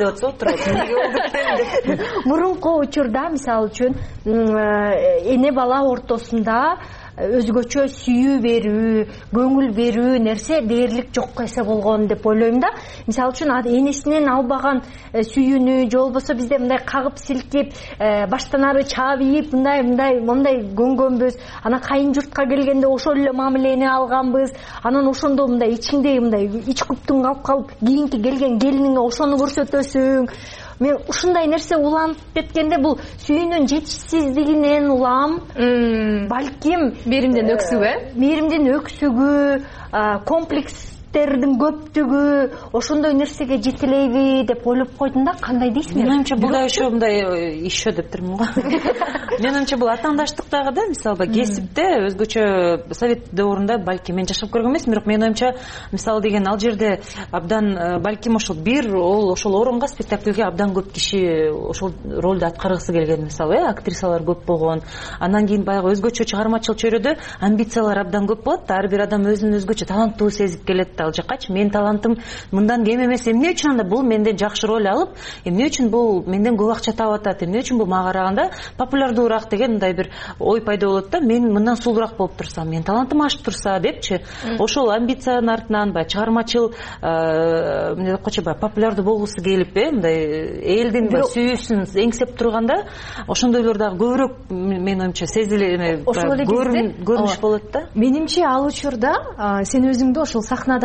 үчүн мурунку учурда мисалы үчүн эне бала ортосунда өзгөчө сүйүү берүү, көңүл берүү нерсе дээрлик жок эсе болгон деп ойлойм да. Мисалы үчүн энесинен албаган сүйүүнү же болбосо бизде мындай кагып силтип, баштан ары чаабийип, мындай көнгөнбүз. Анан кайын журтка келгенде ошол эле мамилени алганбыз. Анан ошондо мындай ичиңде мындай ич күптүң калып, кийинки келген келиниңе ошону көрсөтөсүң. Мен ушундай нерсе уланып кеткенде бул сүйүүнүн жетишсиздигинен улам, балким мээримден өксүгү, комплекстердин көптүгү ошондой нерсеге жетелейби деп ойлоп койдум да. Кандай дейсиңер? Менимче бул да ошо мындай ишөө дептирмин го. Менимче бул атаандаштыктагы да, мисалы кесипте өзгөчө совет дöwрүндө балким мен жашап көргөн эмесмин, бирок менин оюмча мисалы деген ал жерде абдан балким ошол ошол орунга спектакльге абдан көп киши ошол ролду аткаргысы келген, мисалы актрисалар көп болгон. Андан кийин баягы өзгөчө чыгармачыл чөйрөдө амбициялар абдан көп болот да. Ар бир адам өзүн өзгөчө таланттуу сезип келет да. Ал жакачы менин талантым мындан кем эмес, эмне үчүн анда бул менден жакшы роль алып, эмне үчүн бул менден көп акча таап атат, эмне үчүн бул мага караганда популярдуураак деген мындай бир ой пайда болот да. Мен мындан сулуураак болуп турсам, менин талантым ашып турса депчи, ошол амбициянын артынан баягы чыгармачыл эмне деп койчу, баягы популярдуу болгусу келип, мындай элдин сүйүүсүн эңсеп турганда ошондойлор дагы көбүрөөк менин оюмча сезиле, көрүнүш болот да. Менимче ал учурда сен өзүңдү ошол сахнада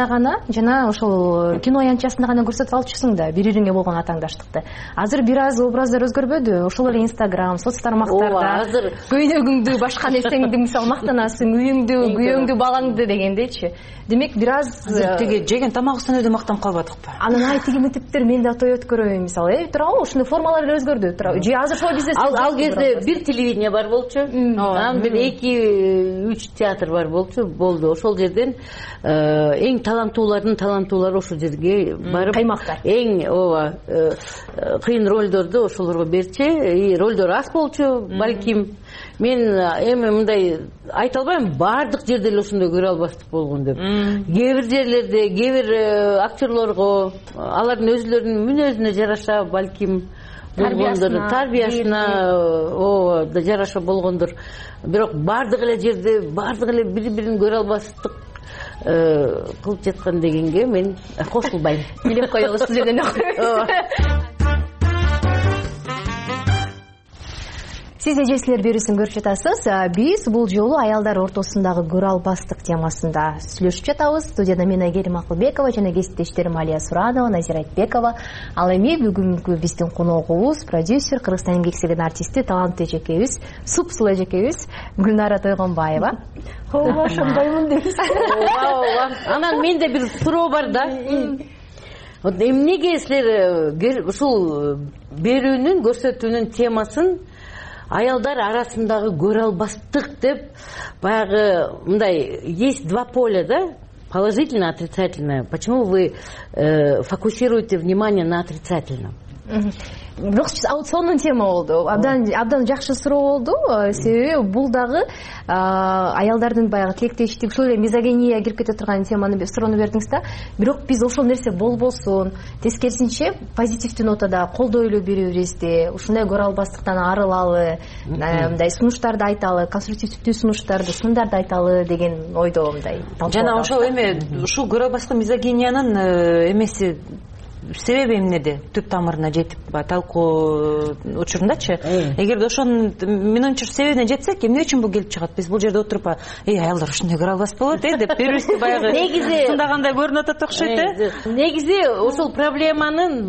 гана жана ошол кино аянтчасында гана көрсөтүп алчусуң да бири бириңе болгон атааңдаштыкты. Азыр бир аз образдар өзгөрбөдү? Ошол эле Instagram, соц тармактарда азыр көйнөгүңдү, башка нерсеңди мисалы мактанасың, үйүңдү, күйөөңдү, балаңды дегендейчи. Демек бир аз тиги жеген тамак үстүнө да мактанып калбадыкпы? Анан тиги типтер мен да той өткөрөйүн мисалы. Туурабы? Ушундай формалар эле өзгөрдү. Же азыр шоу бизнес ал кезде бир телевидение бар болчу. Анан бир 2-3 театр бар болчу. Болду. Ошол жерден эң таланттуулардын таланттуулары ошол жерге барып каймактар. Эң ооба кыйын ролдорду ошолорго берчи. Ролдор аз болчу, балким. Мен эми мындай айта албайм, бардык жерде эле ошондой көрө албастык болгон деп. Кээ бир жерлерде, кээ бир актерлорго алардын өзүлөрүнүн мүнөзүнө жараша балким болгондур, тарбиясына да жараша болгондур. Бирок бардык эле жерде, бардык эле бири-бирин көрө албастык кылып жаткан дегенге мен кошулбайм. Билеп коелу сиз жерден окуйбуз. Сиз эжесилер берүүсүн көрүп жатасыз. Биз бул жолу аялдар ортосундагы көрө албастык темасында сүйлөшүп жатабыз. Студияда мен Айгерим Акылбекова жана кесиптештерим Алия Суранова, Назира Айтбекова. Ал эми бүгүнкү биздин коногубуз продюсер, Кыргызстан эмгек артисти, таланттуу эжекебиз, супсул эжекебиз Гүлнара Тойгонбаева. Ооба, ошондоймун дейсиз. Ооба. Анан менде бир суроо бар да. Вот эмнеге силер ушул берүүнүн, көрсөтүүнүн темасын аялдар арасындагы көрө албастык деп баягы мындай есть два поля, да? Положительное, отрицательное. Почему вы фокусируете внимание на отрицательном? Бирок аукциондун тема болду. Абдан жакшы суроо болду. Себеби бул дагы аялдардын баягы тилектештик, ушул эле мизогиния кирип кете турган теманы суроону бердиңиз да. Бирок биз ошол нерсе болбосун, тескерисинче позитивдүү нотада колдойлу бири-бирибизди, ушундай көрө албастыктан арылалы, мындай сунуштарды айталы, конструктивдүү сунуштарды, сындарды айталы деген ойдо мындай. Жана ошол эме ушул көрө албастык мизогиниянын эмеси себеби эмнеде? Түп тамырына жетип талкуу учурундачы. Эгерде ошонун менимче себебине жетсек, эмне үчүн бул келип чыгат? Биз бул жерде отуруп, аялдар ушундай көрө албас болот, деп берүүбүздү баягы сындагандай көрүнүп атат окшойт. Негизи ошол проблеманын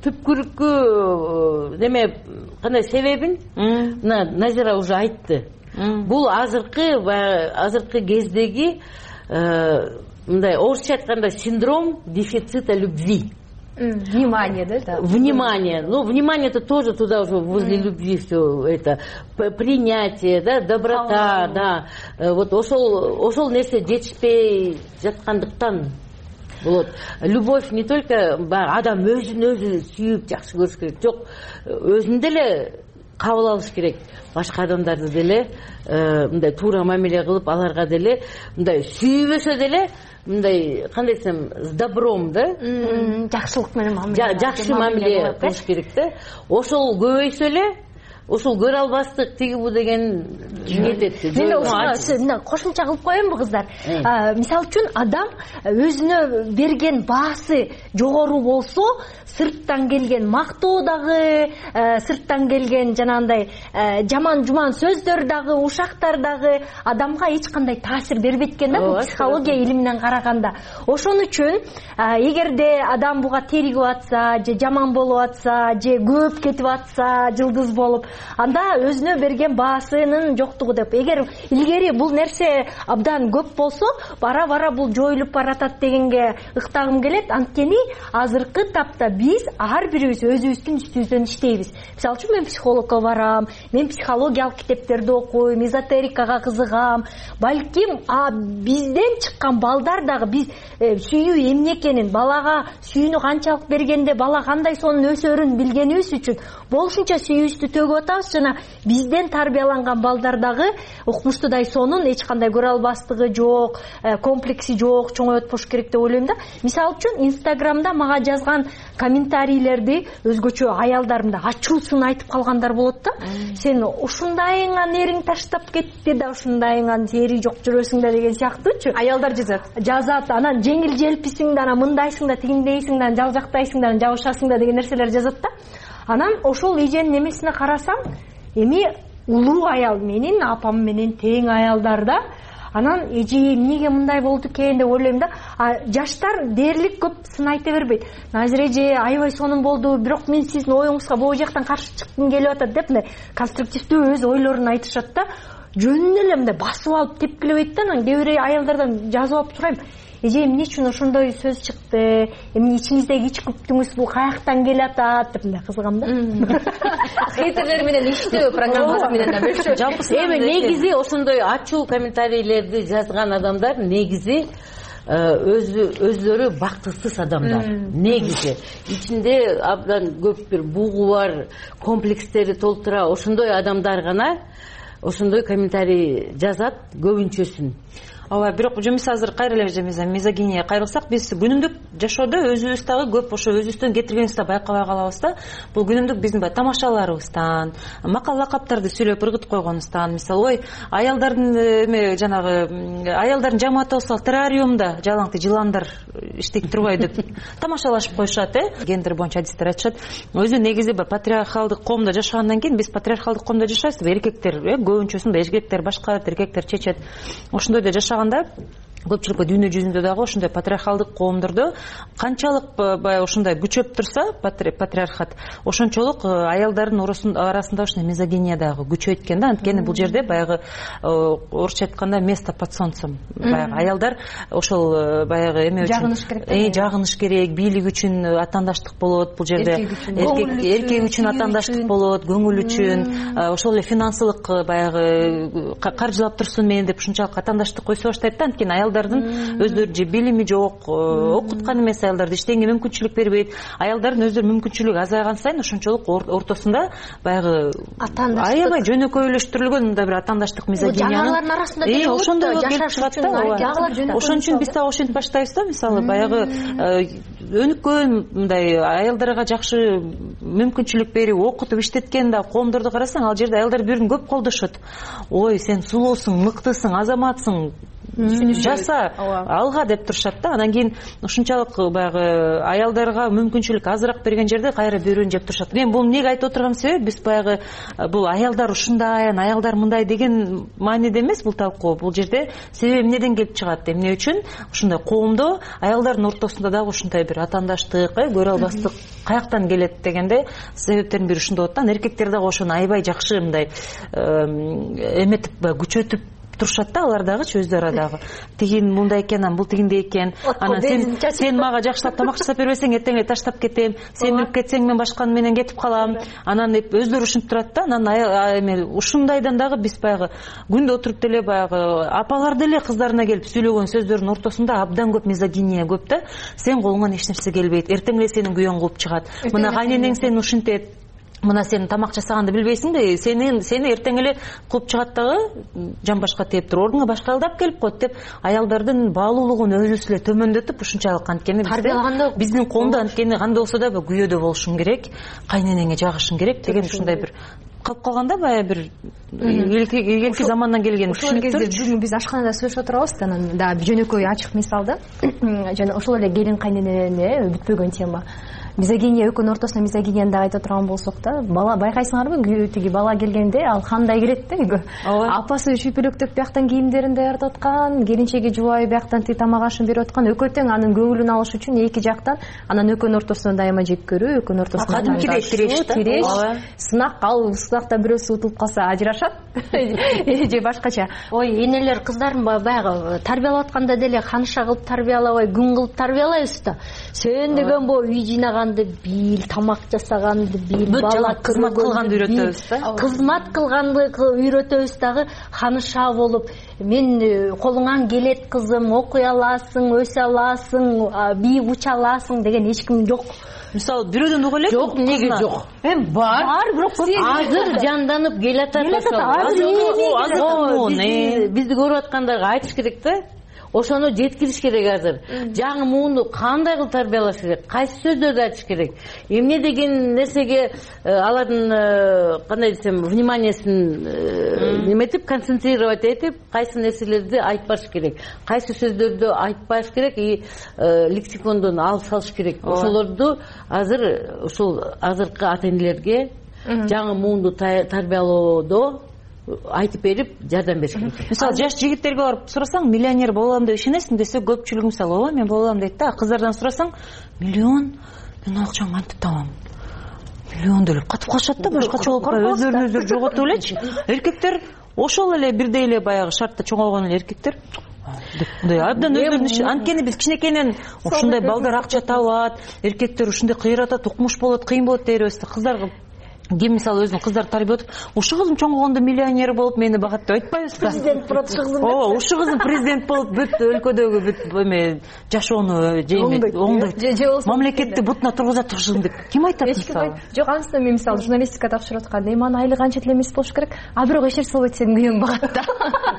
түпкүрүккү неме кандай себебин Назира уже айтты. Бул азыркы кездеги мындай орусча айтканда синдром дефицита любви. Внимание, да? Внимание. Ну, внимание-то тоже туда уже возле любви все это. Принятие, да, доброта, да. Вот ошол нерсе жетишпей жаткандыктан. Вот. Любовь не только адам өзүн өзү сүйүп жакшы көрүш керек. Жок, өзүн деле кабыл алыш керек. Башка адамдарды деле мындай туура мамиле кылып, аларга деле мындай сүйбөсө деле мындай кандай десем с добром, да? Жакшылык менен мамиле. Жакшы мамиле кылыш керек да. Ошол көбөйсө эле ошол көрө албастык тиги бу деген нетет. Мен ошону кошумча кылып коеюнбу, кыздар? Мисалы үчүн адам өзүнө берген баасы жогору болсо, сырттан келген мактоо дагы, сырттан келген жанагындай жаман-жуман сөздөр дагы, ушактар дагы адамга эч кандай таасир бербейт экен да, бул психология илиминен караганда. Ошон үчүн эгерде адам буга теригип атса, же жаман болуп атса, же көп кетип атса, жылдыз болуп, анда өзүнө берген баасынын жоктугу деп. Эгер илгери бул нерсе абдан көп болсо, бара-бара бул жоюлуп баратат дегенге ыктагым келет. Анткени азыркы тапта биз ар бирибиз өзүбүздүн үстүбүздөн иштейбиз. Мисалы үчүн мен психологко барам, мен психологиялык китептерди окуйм, эзотерикага кызыгам. Балким бизден чыккан балдар дагы биз сүйүү эмне экенин, балага сүйүүнү канчалык бергенде бала кандай сонун өсөрүн билгенибиз үчүн болушунча сүйүүбүздү төгүп атабыз. Жана бизден тарбияланган балдар дагы укмуштуудай сонун, эч кандай көрө албастыгы жок, комплекси жок, чоңоюп атпаш керек деп ойлойм да. Мисалы үчүн Инстаграмда мага жазган комментарийлерди өзгөчө аялдарымда ачуусун айтып калгандар болот да. Сен ушундайыңа нериң таштап кетти да, ушундайыңа тери жок жүрөсүң да деген сыяктуучу. Аялдар жазат. Анан жеңил желписиң да, анан мындайсың да, тигиндейсиң да, жалжактайсың да, жабышасың да деген нерселер жазат да. Анан ошол эженин немесине карасам, эми улуу аял, менин апам менен тең аялдарда Анан эже эмнеге мындай болду экен деп ойлойм да. Жаштар дээрлик көп сын айта бербейт. Назира эже аябай сонун болду, бирок мен сиздин оюңузга могу жактан каршы чыккым келип атат деп мындай конструктивдүү өз ойлорун айтышат да. Жөнүнө эле мындай басып алып тепкилебейт да. Анан кээ бир аялдардан жазып алып сурайм. Эже эмне үчүн ошондой сөз чыкты? Эми ичиңиздеги ич күптүңүз бул каяктан келатат деп мындай кызыгам да. Хейтерлер менен иштөө программасы менен да бөлүшөт. Жалпы эми негизи ошондой ачуу комментарийлерди жазган адамдар негизи өздөрү бактысыз адамдар. Негизи ичинде абдан көп бир бугу бар, комплекстери толтура ошондой адамдар гана ошондой комментарий жазат көбүнчөсүн. Ооба, бирок жумуш азыр кайра эле мизогинияга кайрылсак, биз күнүмдүк жашоодо өзүбүз дагы көп ошо өзүбүздөн кетиргенибизди да байкабай калабыз да. Бул күнүмдүк биздин тамашаларыбыздан, макал лакаптарды сүйлөп ыргытып койгонубуздан, мисалы, ой, аялдардын эме жанагы аялдардын жамааты болсо террариумда жалаңтый жыландар иштеп турбайбы деп тамашалашып коюшат, гендер боюнча адистер айтышат. Өзү негизи бир патриархалдык коомдо жашагандан кийин биз патриархалдык коомдо жашайбыз, эркектер көбүнчөсүн эркектер башкарат, эркектер чечет. Ошондойдо жашаганда көпчүлүккө дүйнө жүзүндө дагы ошондой патриархалдык коомдордо канчалык баягы ушундай күчөп турса патриархат, ошончолук аялдардын арасында ушундай мизогиния дагы күчөйт экен да. Анткени бул жерде баягы орусча айтканда место под солнцем. Баягы аялдар ошол баягы эме үчүн жагыныш керек, бийлик үчүн атаандаштык болот. Бул жерде эркек үчүн атаандаштык болот, көңүл үчүн, ошол эле финансылык баягы каржылап турсун мени деп ушунчалык атаандаштык койсо баштайт да. Анткени өздөрү же билими жок, окуткан эмес аялдарды эчтеңе мүмкүнчүлүк бербейт. Аялдардын өздөрүнүн мүмкүнчүлүгү азайган сайын ошончолук ортосунда баягы аябай жөнөкөйлөштүрүлгөн мындай бир атаандаштык мизогиниянын арасында ошондой келип чыгат да. Ошон үчүн биз дагы ошентип баштайбыз да. Мисалы, баягы өнүккөн мындай аялдарга жакшы мүмкүнчүлүк берип, окутуп иштеткен да коомдорду карасаң, ал жерде аялдар бири-бирин көп колдошот. Ой, сен сулуусуң, мыктысың, азаматсың, жаса, алга деп турушат да. Анан кийин ушунчалык баягы аялдарга мүмкүнчүлүк азыраак берген жерде кайра бирөөнү жеп турушат. Мен бул эмнеге айтып отурган себеби, биз баягы бул аялдар ушундай, аялдар мындай деген мааниде эмес бул талкуу. Бул жерде себеби эмнеден келип чыгат, эмне үчүн ушундай коомдо аялдардын ортосунда дагы ушундай бир атаандаштык, көрө албастык каяктан келет дегенде себептердин бири ушунда болот да. Эркектер дагы ошону аябай жакшы мындай эметип күчөтүп турушат да, алар дагычы өздөрү дагы. Тигин мындай экен, бул тигиндей экен. Анан сен мага жакшылап тамак жасап бербесең, эртең эле таштап кетем. Сен менеп кетсең, мен башканы менен кетип калам. Анан өздөрү ушинтип турат да. Анан ушундайдан дагы биз баягы күндө отуруп деле баягы апалар деле кыздарына келип сүйлөгөн сөздөрдүн ортосунда абдан көп мизогиния көп да. Сен колуңан эч нерсе келбейт. Эртең эле сенин күйөөң кылып чыгат. Мына кайненең сени ушинтет. Мына сен тамак жасаганды билбейсиң да, сени эртең эле кылып чыгат дагы, жан башка тээп туруп, ордуңа башка алдап келип коет деп аялдардын баалуулугун өзүбүз эле төмөндөтүп ушунчалык анткени биздин коомдо анткени кандай болсо да күйөөдө болушуң керек, кайненеңе жагышың керек деген ушундай бир калып калганда баягы бир илгерки замандан келген түшүнүктөр. Бүгүн биз ашканада сүйлөшүп отурабыз, анан да жөнөкөй ачык мисал да. Жана ошол эле келин кайненене бүтпөгөн тема. Мизогиния экөөнүн ортосуна мизогинияны да айтып турган болсок да, бала байкайсыңарбы, тиги бала келгенде ал кандай кирет да үйгө. Апасы шүйпөлөктөп бияктан кийимдерин даярдап аткан, келинчеги жубайы бияктан тамак ашын берип аткан, экөө тең анын көңүлүн алыш үчүн эки жактан анан экөөнүн ортосуна дайыма жек көрүү, экөөнүн ортосуна тиреш, сынак, ал сынакта бирөөсү утулуп калса ажырашат же башкача. Ой, энелер кыздарын баягы тарбиялап атканда деле ханыша кылып тарбиялабай, күн кылып тарбиялайбыз да. Сен деген бо үй жыйнаганды бил, тамак жасаганды бил, бала кызмат кылганды үйрөтөбүз да. Кызмат кылганды үйрөтөбүз дагы ханыша болуп, мен колуңан келет кызым, окуй аласың, өсө аласың, бийип уча аласың деген эч ким жок. Мисалы, бирөөдөн угу элек жок, неге жок? Бар, бирок азыр жанданып келатат. Бизди көрүп аткандарга айтыш керек да. Ошону жеткириш керек азыр. Жаңы муунду кандай кылып тарбиялаш керек? Кайсы сөздөрдү айтыш керек? Эмне деген нерсеге алардын кандай десем, вниманиесин неметип, концентрировать этип, кайсы нерселерди айтпаш керек? Кайсы сөздөрдү айтпаш керек и лексикондон алып салыш керек? Ошолорду азыр ушул азыркы ата-энелерге жаңы муунду тарбиялоодо айтып берип жардам бериш керек. Мисалы жаш жигиттерге барып сурасаң, миллионер болом деп ишенесиң десе, көпчүлүк мисалы ооба мен болом дейт да. Кыздардан сурасаң, миллион мен акчаны кантип табам? Миллион делеп катып калышат да, башкача болуп өздөрүн өздөрү жоготуп элечи. Эркектер ошол эле бирдей эле баягы шартта чоңойгон эле эркектер мындай абдан өздөрүнүн. Анткени биз кичинекейинен ушундай балдар акча табат, эркектер ушундай кыйратат, укмуш болот, кыйын болот деп беребиз. Кыздар ким мисалы өзүнүн кыздарды тарбиялап атып, ушу кызым чоңойгондо миллионер болуп мени багат деп айтпайбыз да. Президент болот ушу кызым. Ооба, ушу кызым президент болуп бүт өлкөдөгү бүт эме жашоону оңдойт. Мамлекетти бутуна тургузат ушугум деп ким айтат мисалы? Жок, анысында мен мисалы журналистикада тапшырып атканда, эми айлык анча деле эмес болуш керек, а бирок эч нерсе болбойт, сенин күйөөң багат да.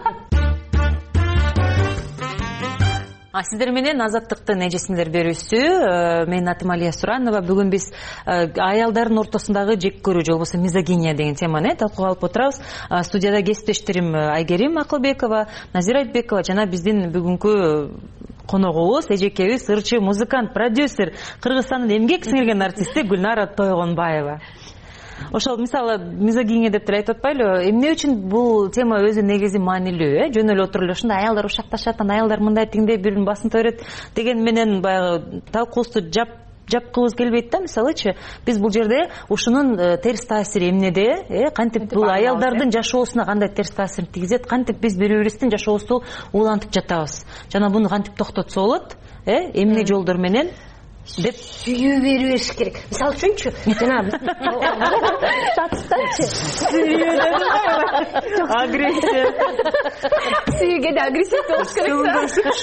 Сиздер менен Азаттыктын эжесиндер берүүсү. Менин атым Алия Суранова. Бүгүн биз аялдардын ортосундагы жек көрүү же болбосо мизогиния деген теманы талкууга алып отурабыз. Студияда кесиптештерим Айгерим Акылбекова, Назира Айтбекова жана биздин бүгүнкү коногубуз, эжекебиз, ырчы, музыкант, продюсер, Кыргызстандын эмгек сиңирген артисти Гүлнара Тойгонбаева. Ошол мисалы мизогиния деп деле айтып атпайлы, эмне үчүн бул тема өзү негизи маанилүү, жөн эле отуруп эле ушундай аялдар ушакташат, аялдар мындай тиңдей бирин басын төрөт деген менен баягы талкуубузду жапкыбыз келбейт да. Мисалычы биз бул жерде ушунун терс таасири эмнеде, кантип бул аялдардын жашоосуна кандай терс таасирин тийгизет, кантип биз бири-бирибиздин жашообузду улантып жатабыз, жана буну кантип токтотсо болот, эмне жолдор менен деп сүйүү берип бериш керек. Мисалы үчүнчү, жана татыстанчы. Сүйүү дедим. Агрессия. Сүйүүгө да агрессия болуш керек.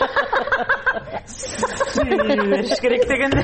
Сүйүү бериш керек дегенде.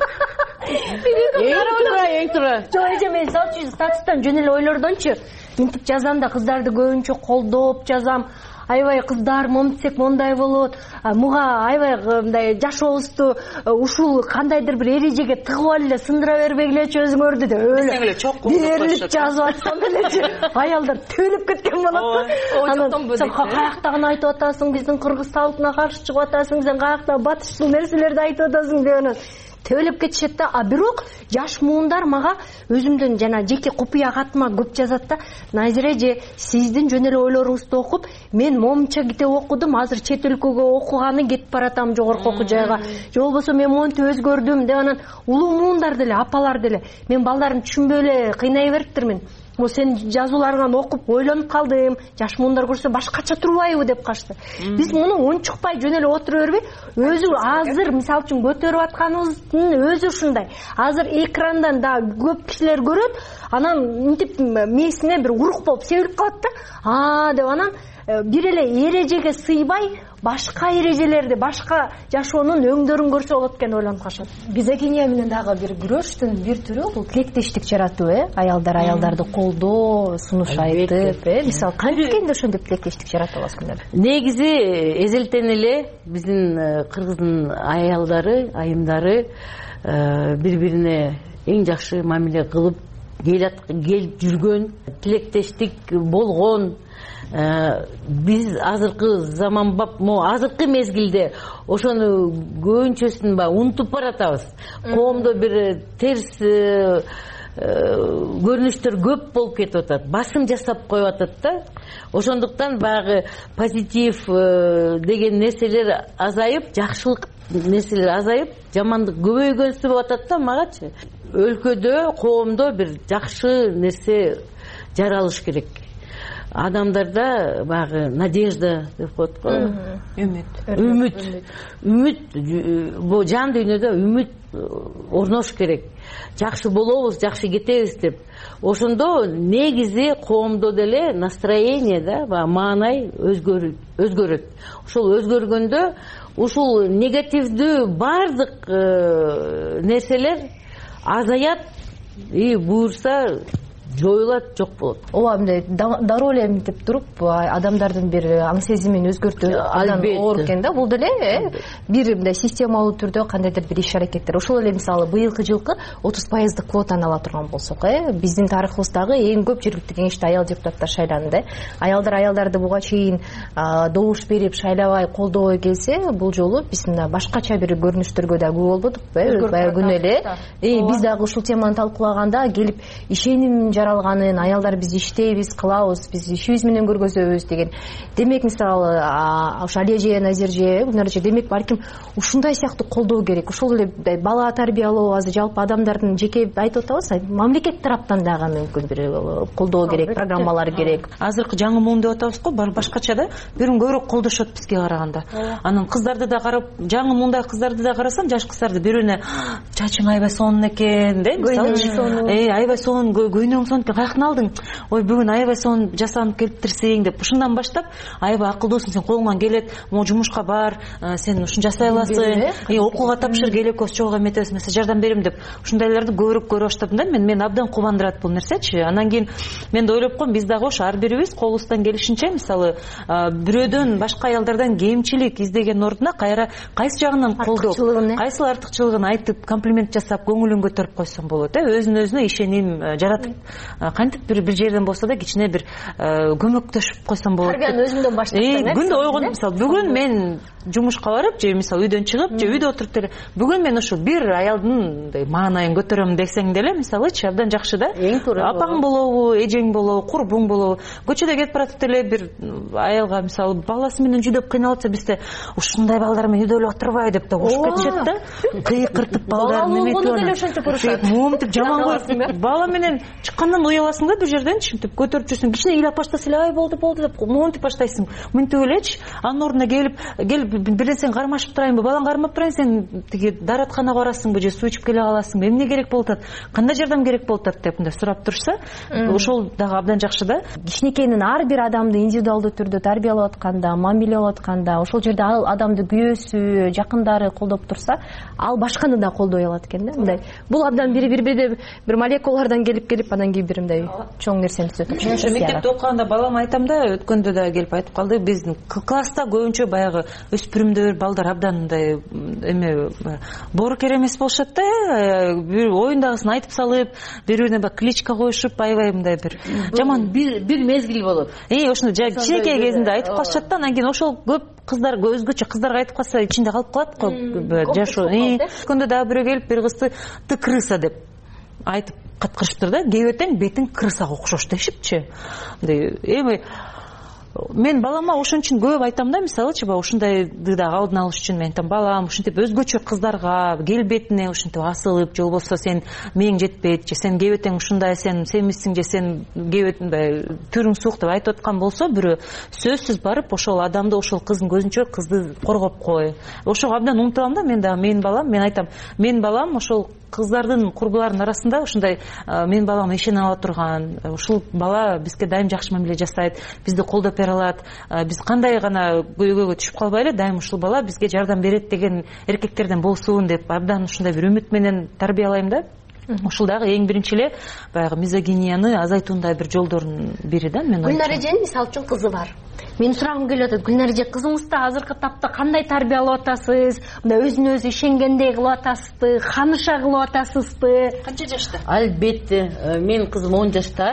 Эң туура. Жок, эже мен мисалы үчүн татыстан жөн эле ойлордончу мынтип жазам да, кыздарды көбүнчө колдоп жазам. Аябай кыздар момтсек мондай болот, муга аябай мындай жашообузду ушул кандайдыр бир эрежеге тыгып алып эле сындыра бербегилечи өзүңөрдү деп өлө берилип жазып атсам элечи аялдар төлөп кеткен болот. Анан сен каяктагын айтып атасың, биздин кыргыз салтына каршы чыгып атасың, сен каякта батышчыл нерселерди айтып атасың деп анан төлөп кетишет да. А бирок жаш муундар мага өзүмдүн жана жеке купуя катыма көп жазат да. Назира эже, сиздин жөн эле ойлоруңузду окуп, мен момунча китеп окудум, азыр чет өлкөгө окуганы кетип баратам жогорку окуу жайга. Же болбосо мен монтип өзгөрдүм деп анан улуу муундар деле, апалар деле мен балдарын түшүнбөй эле кыйнай бериптирмин. Сен жазууларыңан окуп ойлонуп калдым, жаш муундар көрсө башкача турбайбы деп качты. Биз муну унчукпай жөн эле отура бербей, өзү азыр мисалы үчүн көтөрүп атканыбыздын өзү ушундай. Азыр экрандан да көп кишилер көрөт, анан мынтип мээсине бир урук болуп себилип калат да. Деп анан бир эле эрежеге сыйбай, башка эрежелерди, башка жашоонун өңдөрүн көрсө болот экен ойлонуп калышат. Мизогиния менен дагы бир күрөштүн бир түрү бул тилектештик жаратуу, аялдарды колдоо, сунуш айтып, мисалы кантип ошондой тилектештик жарата аласыз күндөр? Негизи эзелтен эле биздин кыргыздын аялдары, айымдары бири-бирине эң жакшы мамиле кылып келип жүргөн, тилектештик болгон. Биз азыркы заманбап, азыркы мезгилде ошону көбүнчөсүн унутуп баратабыз. Коомдо бир терс көрүнүштөр көп болуп кетип атат, басым жасап коюп атат да. Ошондуктан баягы позитив деген нерселер азайып, жакшылык нерселер азайып, жамандык көбөйгөнсү болуп атат да магачы. Өлкөдө, коомдо бир жакшы нерсе жаралыш керек. Адамдарда багы надежда деп коет го. Үмүт. Бул жан дүйнөдө үмүт орнош керек. Жакшы болобуз, жакшы кетебиз деп. Ошондо негизи коомдо деле настроение да, маанай өзгөрөт. Ошол өзгөргөндө ушул негативдүү бардык нерселер азаят, буюрса жоюлат, жок болот. Ооба, мындай дароо эле мынтип туруп адамдардын бир аң сезимин өзгөртүү андан оор экен да. Бул деле бир мындай системалуу түрдө кандайдыр бир иш аракеттер. Ошол эле мисалы быйылкы жылкы 30% квотаны ала турган болсок, биздин тарыхыбыздагы эң көп жергиликтүү кеңеште аял депутаттар шайланды. Аялдарды буга чейин добуш берип шайлабай колдобой келсе, бул жолу биз мына башкача бир көрүнүштөргө да күбө болбодукпу? Баягы күнү эле биз дагы ушул теманы талкуулаганда келип ишеним жаралганын, аялдар биз иштейбиз, кылабыз, биз ишибиз менен көргөзөбүз деген. Демек мисалы ошо Алия Назирже, Гүлнар демек балким ушундай сыяктуу колдоо керек. Ошол эле бала тарбиялоо, азыр жалпы адамдардын жеке айтып атабыз, мамлекет тараптан дагы мүмкүн бир колдоо керек, программалар керек. Азыркы жаңы муун деп атабыз го, башкача да, бирин көбүрөөк колдошот бизге караганда. Анан кыздарды да карап, жаңы муундай кыздарды да карасам, жаш кыздарды бирөөне чачың аябай сонун экен, де, мисалы, аябай сонун, көйнөң сонун экен, каяктан алдың? Ой, бүгүн аябай сонун жасанып келиптирсиң деп, ушундан баштап аябай акылдуусуң, сен колуңан келет, могу жумушка бар, сен ушун жасай аласың, окууга тапшыр, келек өз чогуу эметебиз, мен жардам берем деп, ушундайларды көбүрөөк көрө баштадым да. Мен абдан кубандырат бул нерсечи. Анан кийин мен да ойлоп койдум, биз дагы ошо ар бирибиз колубуздан келишинче, мисалы, бирөөдөн, башка аялдардан кемчилик издеген ордуна кайсы жагынан колдоп, кайсы артыкчылыгын айтып, комплимент жасап, көңүлүн көтөрүп койсоң болот. Өзүнө ишеним жаратып, кантип бир жерден болсо да кичине бир көмөктөшүп койсоң болот. Тарбияны өзүңдөн баштап. Күндө ойгонуп, мисалы, бүгүн мен жумушка барып, же мисалы үйдөн чыгып, же үйдө отуруп деле, бүгүн мен ушу бир аялдын маанайын көтөрөм десең деле, мисалычы, абдан жакшы да. Апаң болобу, эжең болобу, курбуң болобу, көчөдө кетип баратып деле бир аялга мисалы баласы менен жүдөп кыйналып атса, бизде ушундай балдар менен үйдө эле отурбай деп да ушуп кетишет да. Кыйкыртып балдарын эметип, момтип жаман көрүп, бала менен чыккандан уяласың да бир жерден, чимтип көтөрүп жүрсүң, кичине ыйлап баштаса эле, ай болду деп момтип баштайсың. Мынтип элечи, анын ордуна келип бир нерсени кармашып турайынбы, балаң кармап турайын, сен тиги дааратканага барасыңбы, же суу ичип келе каласыңбы, эмне керек болуп атат, кандай жардам керек болуп атат деп мындай сурап турса, ошол дагы абдан жакшы да. Кичинекейинен ар бир адамды индивидуалдуу түрдө тарбиялап атканда, мамилелеп атканда, ошол жерде ал адамды күйөөсү, жакындары колдоп турса, ал башканы да колдой алат экен да. Мындай бул абдан бири-бирде бир молекулалардан келип анан кийин бир мындай чоң нерсени түзөт. Ошо мектепте окуганда балама айтам да, өткөндө да келип айтып калды, биздин класста көбүнчө баягы өспүрүмдөр, балдар абдан мындай эме боорукер эмес болушат да, бир оюндагысын айтып салып, бири-бирине кличка коюшуп, аябай мындай бир жаман бир мезгил болот. Ошону кичинекей кезинде айтып калышат да, анан кийин ошол көп кыздар өзгөчө кыздарга айтып калса ичинде калып калат го, жашоо. Өткөндө дагы бирөө келип бир кызды ты крыса деп айтып каткырыштыр да, кебетең бетиң крысага окшош дешипчи. Эми мен балама ошон үчүн көп айтам да, мисалычы, ушундайды да алдын алыш үчүн мен айтам, балам, ушинтип өзгөчө кыздарга келбетине ушинтип асылып, же болбосо сен мээң жетпейт, же сен кебетең ушундай, сен эмессиң, же сен кебетиң түрүң суук деп айтып аткан болсо, бирөө сөзсүз барып ошол адамды, ошол кыздын көзүнчө кызды коргоп кой. Ошого абдан умтулам да, мен дагы менин балам, мен айтам, менин балам ошол кыздардын, курбулардын арасында ушундай менин балам ишене ала турган, ушул бала бизге дайым жакшы мамиле жасайт, бизди колдоп бере алат, биз кандай гана көйгөйгө түшүп калбайлы, дайым ушул бала бизге жардам берет деген эркектерден болсун деп абдан ушундай бир үмүт менен тарбиялайм да. Ушул дагы эң биринчи эле баягы мизогинияны азайтуундай бир жолдордун бири да. Мен Гүлнар эженин мисалы үчүн кызы бар. Мен сурагым келип атат, Гүлнар эже, кызыңызды азыркы тапта кандай тарбиялап атасыз? Мындай өзүнө өзү ишенгендей кылып атасызбы? Ханыша кылып атасызбы? Канча жашта? Албетте, менин кызым 10 жашта.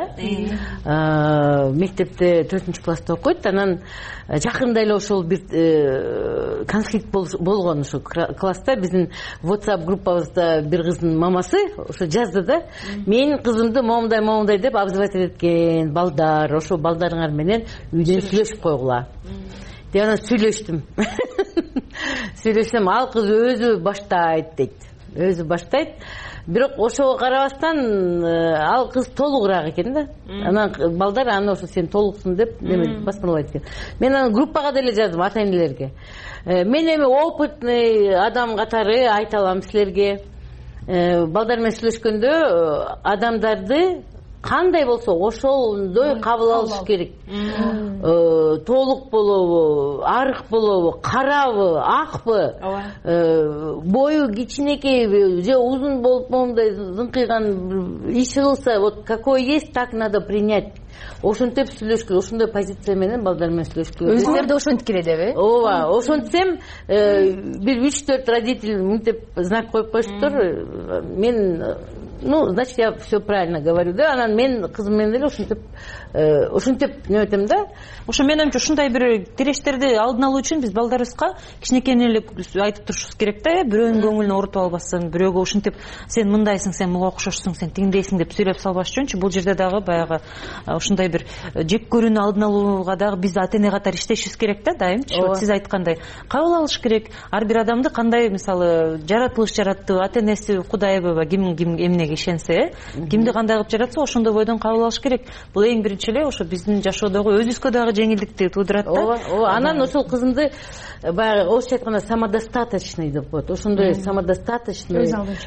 Мектепте 4-класста окуйт. Анан жакында эле ошол бир конфликт болгон ошо класста. Биздин WhatsApp группабызда бир кыздын мамасы ошо жазды да, менин кызымды момундай деп обзывать эткен балдар, ошо балдарыңар менен үйдөн сүйлөшүп койгула деп. Анан сүйлөшсөм, ал кыз өзү баштайт дейт, өзү баштайт. Бирок ошого карабастан ал кыз толугураак экен да. Анан балдар аны ошо сен толуксуң деп басмалайт экен. Мен аны группага деле жаздым, ата-энелерге. Мен эми опытный адам катары айта алам силерге. Балдар менен сүйлөшкөндө адамдарды кандай болсо ошондой кабыл алыш керек. Толук болобу, арык болобу, карабы, акпы, бою кичинекейби же узун болуп моундай зыңкыйган иш кылса, вот какой есть, так надо принять. ошентип сүйлөшкү, ошондой позиция менен балдар менен сүйлөшкү. Өзүңөр да ошентип келеби? Ооба, ошентсем бир 3-4 родитель мынтип знак коюп коюшуптур. Мен, значит, я все правильно говорю, да. Анан мен кызым менен деле ошентип неметем да. Ошо менин оюмча ушундай бир тирештерди алдын алуу үчүн биз балдарыбызга кичинекейинен эле айтып турушубуз керек да. Бирөөнүн көңүлүн оорутуп албасын, бирөөгө ушинтип сен мындайсың, сен муга окшошсуң, сен тигиндейсиң деп сүйлөп салбаш үчүнчү бул жерде дагы баягы ушундай бир жек көрүүнү алдын алууга дагы биз ата эне катары иштешибиз керек да дайымчы. Вот сиз айткандай кабыл алыш керек. Ар бир адамды кандай мисалы жаратылыш жаратты, ата энеси, Кудай баба ким эмнеге ишенсе, кимди кандай кылып жаратса ошондой бойдон кабыл алыш керек. Бул эң биринчи эле ошо биздин жашоодогу өзүбүзгө дагы жеңилдикти туудурат да. Ооба, анан ошол кызымды баягы орусча айтканда самодостаточный деп коет. Ошондой самодостаточный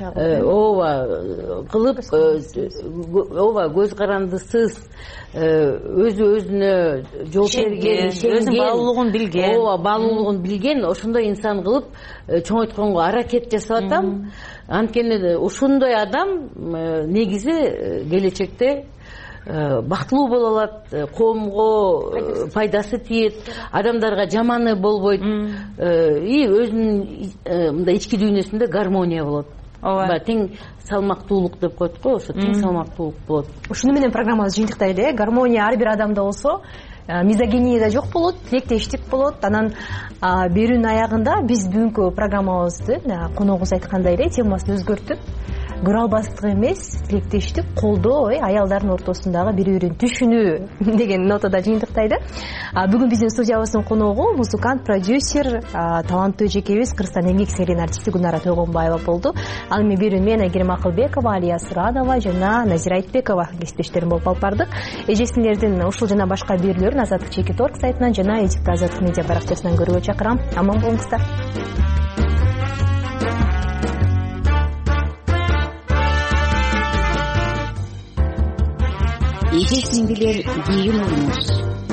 кылып, көз карандысыз, өзүнө жооп берген, өзүнүн баалуулугун билген, баалуулугун билген ошондой инсан кылып чоңойтконго аракет жасап атам. Анткени ошондой адам негизи келечекте бактылуу боло алат, коомго пайдасы тиет, адамдарга жаманы болбойт, и өзүнүн мындай ички дүйнөсүндө гармония болот. Ооба, тең салмактуулук деп коет го, ошо тең салмактуулук болот. Ушуну менен программабызды жыйынтыктайлы. Гармония ар бир адамда болсо, мизогиния да жок болот, тилектештик болот. Анан берүүнүн аягында биз бүгүнкү программабызды коногубуз айткандай эле темасын өзгөртүп, көрө албастык эмес, тилектештик, колдоо, аялдардын ортосундагы бири-бирин түшүнүү деген нотада жыйынтыктайды. Бүгүн биздин студиябыздын коногу музыкант, продюсер, таланттуу эжекебиз Кыргызстан эмгек сиңиринин артисти Гүлнара Тойгонбаева болду. Ал эми берүүнү мен Айгерим Акылбекова, Алия Суранова жана Назира Айтбекова кесиптештерим болуп алып бардык. Эжесиңердин ушул жана башка берүүлөрүн Азаттык Чекит.org сайтынан жана YouTube Азаттык медиа баракчасынан көрүүгө чакырам. Аман болуңуздар. Эжесиңдилер кийин болуңуз.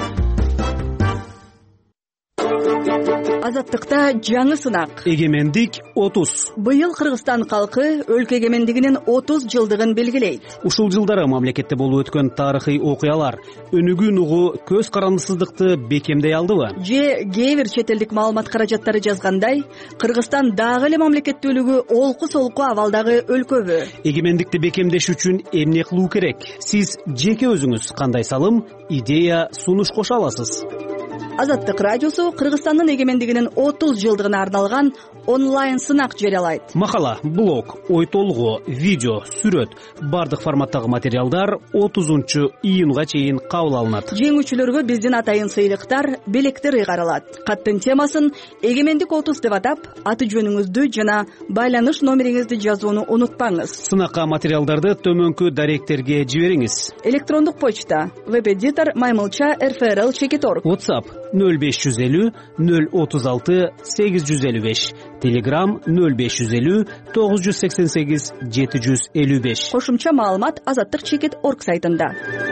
Азаттыкта жаңы сынак. Эгемендик 30. Быйыл Кыргызстан калкы өлкө эгемендигинин 30 жылдыгын белгилейт. Ушул жылдары мамлекетте болуп өткөн тарыхый окуялар өнүгүүн угу көз карандысыздыкты бекемдей алдыбы? Же кээ бир чет элдик маалымат каражаттары жазгандай, Кыргызстан дагы эле мамлекеттүүлүгү олку-солку абалдагы өлкөбү? Эгемендикти бекемдеш үчүн эмне кылуу керек? Сиз жеке өзүңүз кандай салым, идея, сунуш кошо аласыз? Азаттык радиосу Кыргызстандын эгемендигинин 30 жылдыгына арналган онлайн сынак жарыялайт. Макала, блог, ой толгоо, видео, сүрөт, бардык форматтагы материалдар 30-июнга чейин кабыл алынат. Жеңүүчүлөргө биздин атайын сыйлыктар, белектер ыйгарылат. Каттын темасын эгемендик 30 деп атап, аты жөнүңүздү жана байланыш номериңизди жазууну унутпаңыз. Сынакка материалдарды төмөнкү даректерге жибериңиз. Электрондук почта: веб-эдитор @mymlcha.rfrl.org. WhatsApp 0550 036 855. Telegram 0550 988 755. Кошумча маалымат Азаттык Чекит.org сайтында.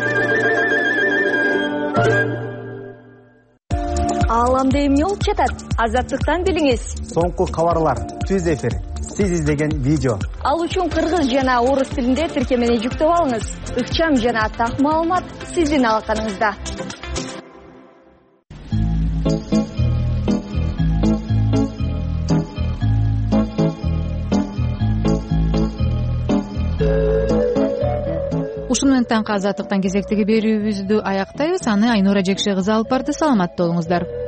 Ааламда эмне болуп жатат? Азаттыктан билиңиз. Соңку кабарлар, түз эфир, сиз издеген видео. Ал үчүн кыргыз жана орус тилинде тиркемени жүктөп алыңыз. Ыкчам жана так маалымат сиздин алаканыңызда. Ушуну менен таңкы азаттыктан кезектеги берүүбүздү аяктайбыз. Аны Айнура Жекше кызы алып барды. Саламатта болуңуздар.